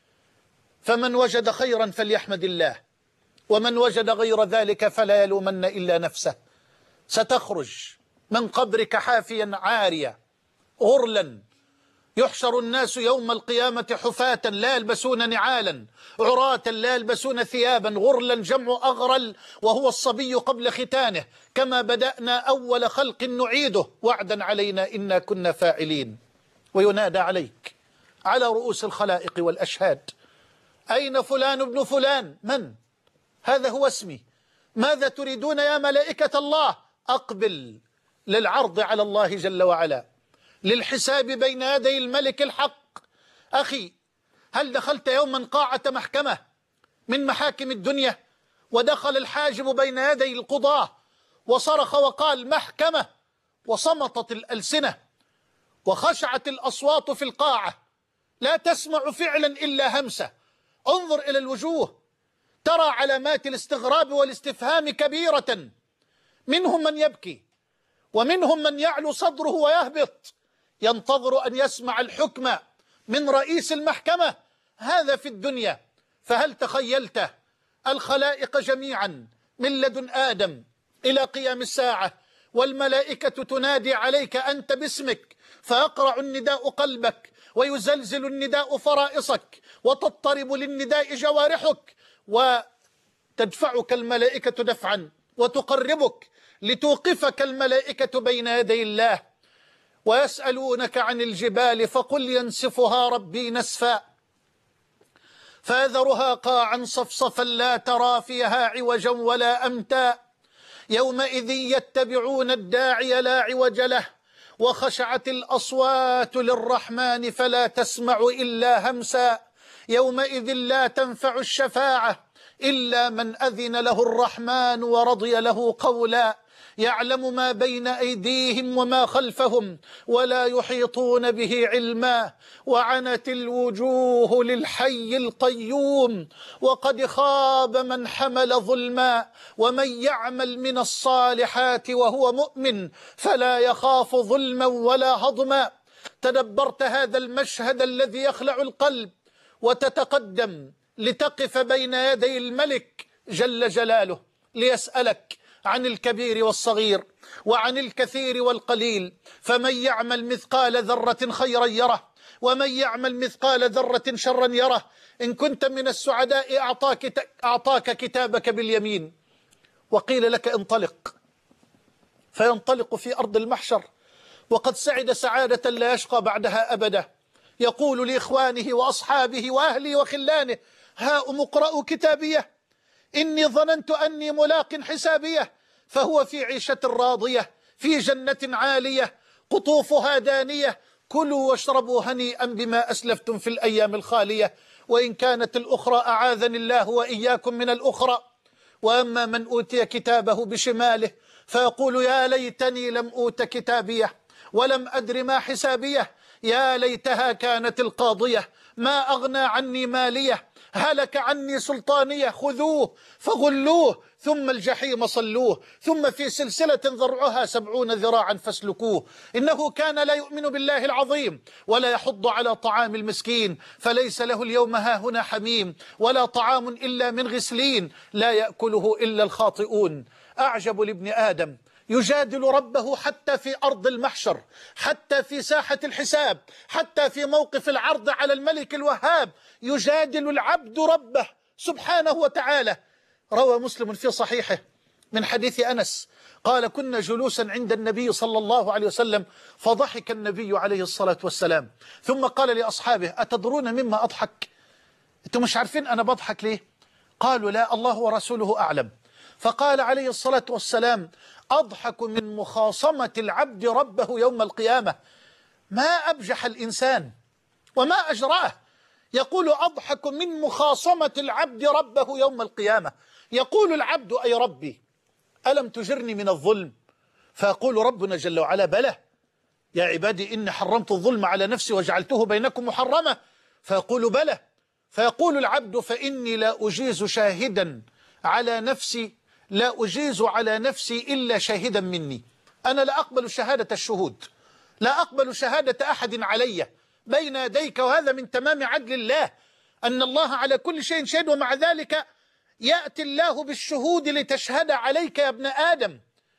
فمن وجد خيرا فليحمد الله ومن وجد غير ذلك فلا يلومن إلا نفسه. ستخرج من قبرك حافيا عاريا غرلا يحشر الناس يوم القيامة حفاة لا يلبسون نعالا عراة لا يلبسون ثيابا غرلا جمع أغرل وهو الصبي قبل ختانه كما بدأنا أول خلق نعيده وعدا علينا إنا كنا فاعلين. وينادى عليك على رؤوس الخلائق والأشهاد أين فلان ابن فلان؟ من؟ هذا هو اسمي. ماذا تريدون يا ملائكة الله؟ أقبل للعرض على الله جل وعلا للحساب بين يدي الملك الحق. أخي هل دخلت يوما قاعة محكمة من محاكم الدنيا ودخل الحاجب بين يدي القضاة وصرخ وقال محكمة وصمتت الألسنة وخشعت الأصوات في القاعة لا تسمع فعلا إلا همسة؟ انظر إلى الوجوه ترى علامات الاستغراب والاستفهام كبيرة منهم من يبكي ومنهم من يعلو صدره ويهبط ينتظر أن يسمع الحكم من رئيس المحكمة. هذا في الدنيا. فهل تخيلت الخلائق جميعا من لدن آدم إلى قيام الساعة والملائكة تنادي عليك أنت باسمك فيقرع النداء قلبك ويزلزل النداء فرائصك وتضطرب للنداء جوارحك وتدفعك الملائكة دفعا وتقربك لتوقفك الملائكة بين يدي الله. ويسألونك عن الجبال فقل ينسفها ربي نسفا فيذرها قاعا صفصفا لا ترى فيها عوجا ولا أمتا يومئذ يتبعون الداعي لا عوج له وخشعت الأصوات للرحمن فلا تسمع إلا همسا يومئذ لا تنفع الشفاعة إلا من أذن له الرحمن ورضي له قولا يعلم ما بين أيديهم وما خلفهم ولا يحيطون به علما وعنت الوجوه للحي القيوم وقد خاب من حمل ظلما ومن يعمل من الصالحات وهو مؤمن فلا يخاف ظلما ولا هضما. تدبرت هذا المشهد الذي يخلع القلب وتتقدم لتقف بين يدي الملك جل جلاله ليسألك عن الكبير والصغير وعن الكثير والقليل. فمن يعمل مثقال ذرة خيرا يره ومن يعمل مثقال ذرة شرا يره. إن كنت من السعداء أعطاك كتابك باليمين وقيل لك انطلق، فينطلق في أرض المحشر وقد سعد سعادة لا يشقى بعدها أبدا. يقول لإخوانه وأصحابه وأهلي وخلانه: هاؤم اقرأوا كتابيه إني ظننت أني ملاق حسابيه. فهو في عيشة راضية في جنة عالية قطوفها دانية. كلوا واشربوا هنيئا بما أسلفتم في الأيام الخالية. وإن كانت الأخرى أعاذني الله وإياكم من الأخرى. وأما من أوتي كتابه بشماله فيقول: يا ليتني لم أوت كتابيه ولم أدر ما حسابيه. يا ليتها كانت القاضية ما أغنى عني ماليه هلك عني سلطانيه. خذوه فغلوه ثم الجحيم صلوه ثم في سلسلة ذرعها 70 ذراعا فاسلكوه. إنه كان لا يؤمن بالله العظيم ولا يحض على طعام المسكين فليس له اليوم هاهنا حميم ولا طعام إلا من غسلين لا يأكله إلا الخاطئون. أعجب لابن آدم يجادل ربه حتى في أرض المحشر، حتى في ساحة الحساب، حتى في موقف العرض على الملك الوهاب يجادل العبد ربه سبحانه وتعالى. روى مسلم في صحيحه من حديث أنس قال: كنا جلوسا عند النبي صلى الله عليه وسلم فضحك النبي عليه الصلاة والسلام ثم قال لأصحابه: أتدرون مما أضحك؟ أنتم مش عارفين أنا بضحك ليه؟ قالوا: لا، الله ورسوله أعلم. فقال عليه الصلاة والسلام: أضحك من مخاصمة العبد ربه يوم القيامة. ما أبجح الإنسان وما أجراه. يقول: أضحك من مخاصمة العبد ربه يوم القيامة. يقول العبد: أي ربي ألم تجرني من الظلم؟ فيقول ربنا جل وعلا: بلى يا عبادي إني حرمت الظلم على نفسي وجعلته بينكم محرمة. فيقول: بلى. فيقول العبد: فإني لا أجيز شاهدا على نفسي، لا أجيز على نفسي إلا شاهدا مني. أنا لا أقبل شهادة الشهود، لا أقبل شهادة أحد علي بين يديك. وهذا من تمام عدل الله أن الله على كل شيء شهيد، ومع ذلك يأتي الله بالشهود لتشهد عليك يا ابن آدم،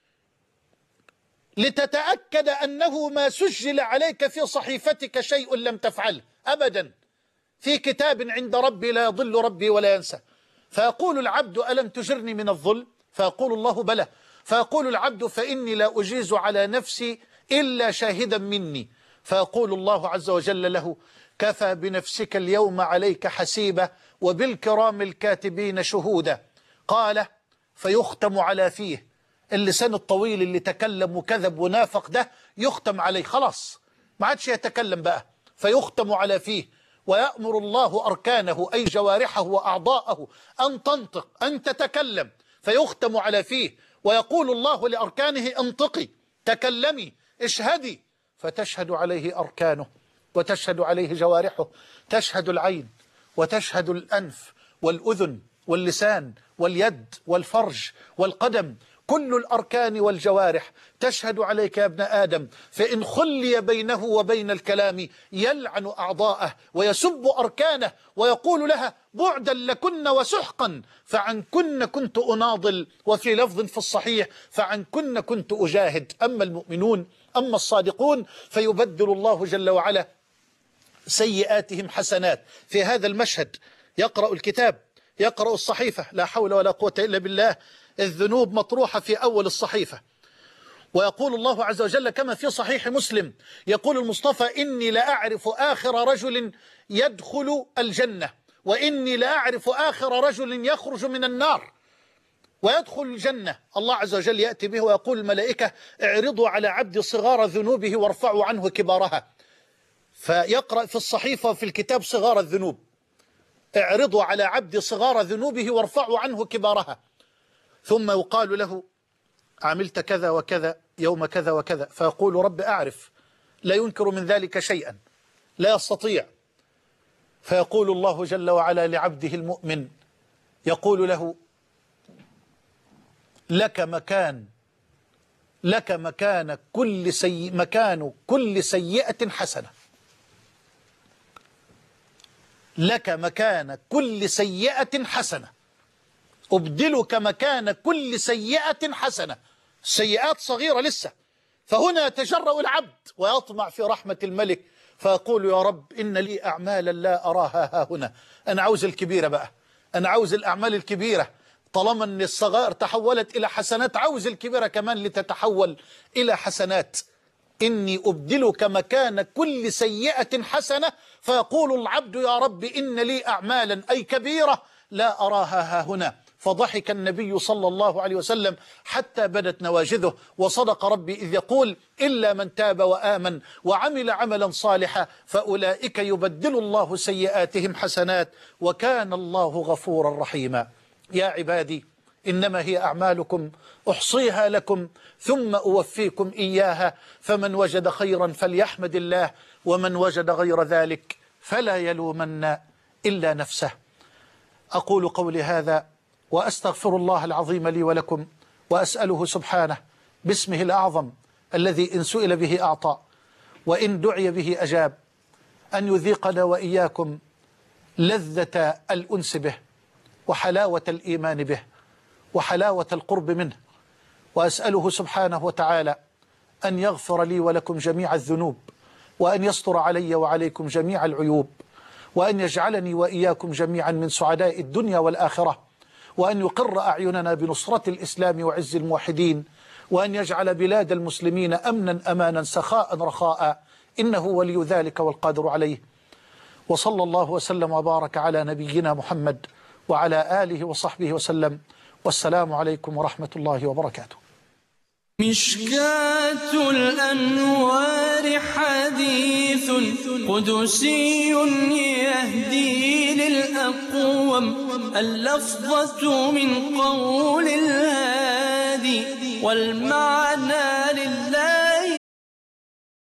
لتتأكد أنه ما سجل عليك في صحيفتك شيء لم تفعله أبدا، في كتاب عند ربي لا يضل ربي ولا ينسى. فيقول العبد: ألم تجرني من الظلم؟ فيقول الله: بلى. فيقول العبد: فإني لا أجيز على نفسي إلا شاهدا مني. فيقول الله عز وجل له: كفى بنفسك اليوم عليك حسيبا وبالكرام الكاتبين شهودا. قال: فيختم على فيه. اللسان الطويل اللي تكلم وكذب ونافق ده يختم عليه، خلاص ما عادش يتكلم بقى. فيختم على فيه ويأمر الله أركانه أي جوارحه وأعضاءه أن تنطق، أن تتكلم. فيختم على فيه ويقول الله لأركانه: انطقي، تكلمي، اشهدي. فتشهد عليه أركانه وتشهد عليه جوارحه. تشهد العين وتشهد الأنف والأذن واللسان واليد والفرج والقدم، كل الأركان والجوارح تشهد عليك يا ابن آدم. فإن خلي بينه وبين الكلام يلعن أعضاءه ويسب أركانه ويقول لها: بعدا لكن وسحقا، فعنكن كنت أناضل. وفي لفظ في الصحيح: فعنكن كنت أجاهد. أما المؤمنون، أما الصادقون، فيبدل الله جل وعلا سيئاتهم حسنات. في هذا المشهد يقرأ الكتاب، يقرأ الصحيفة، لا حول ولا قوة إلا بالله، الذنوب مطروحة في أول الصحيفة. ويقول الله عز وجل كما في صحيح مسلم، يقول المصطفى: إني لأعرف آخر رجل يدخل الجنة، وإني لأعرف آخر رجل يخرج من النار ويدخل الجنة. الله عز وجل يأتي به ويقول الملائكة: اعرضوا على عبد صغار ذنوبه وارفعوا عنه كبارها. فيقرأ في الصحيفة وفي الكتاب صغار الذنوب: اعرضوا على عبد صغار ذنوبه وارفعوا عنه كبارها. ثم يقال له: عملت كذا وكذا يوم كذا وكذا. فيقول: رب أعرف، لا ينكر من ذلك شيئا، لا يستطيع. فيقول الله جل وعلا لعبده المؤمن، يقول له: لك مكان كل سيئة حسنة. لك مكان كل سيئة حسنة. أبدلك مكان كل سيئة حسنة. السيئات صغيرة لسه، فهنا يتجرأ العبد ويطمع في رحمة الملك فيقول يا رب إن لي أعمالا لا أراها ها هنا. أنا عاوز الكبيرة بقى، أنا عاوز الأعمال الكبيرة. طالما أن الصغائر تحولت إلى حسنات، عاوز الكبيرة كمان لتتحول إلى حسنات. إني أبدلك مكان كل سيئة حسنة، فيقول العبد يا رب إن لي أعمالا أي كبيرة لا أراها ها هنا. فضحك النبي صلى الله عليه وسلم حتى بدت نواجذه، وصدق ربي إذ يقول إلا من تاب وآمن وعمل عملا صالحا فأولئك يبدل الله سيئاتهم حسنات وكان الله غفورا رحيما. يا عبادي إنما هي أعمالكم أحصيها لكم ثم أوفيكم إياها، فمن وجد خيرا فليحمد الله ومن وجد غير ذلك فلا يلومن إلا نفسه. أقول قولي هذا وأستغفر الله العظيم لي ولكم، وأسأله سبحانه باسمه الأعظم الذي إن سئل به أعطى وإن دعي به أجاب، أن يذيقنا وإياكم لذة الأنس به وحلاوة الإيمان به وحلاوة القرب منه. وأسأله سبحانه وتعالى أن يغفر لي ولكم جميع الذنوب، وأن يستر علي وعليكم جميع العيوب، وأن يجعلني وإياكم جميعا من سعداء الدنيا والآخرة، وأن يقر أعيننا بنصرة الإسلام وعز الموحدين، وأن يجعل بلاد المسلمين أمنا أمانا سخاء رخاء، إنه ولي ذلك والقادر عليه. وصلى الله وسلم وبارك على نبينا محمد وعلى آله وصحبه وسلم، والسلام عليكم ورحمة الله وبركاته. مشكاة الأنوار حديث قدسي يهدي للأقوم، اللفظة من قول الهادي والمعنى لله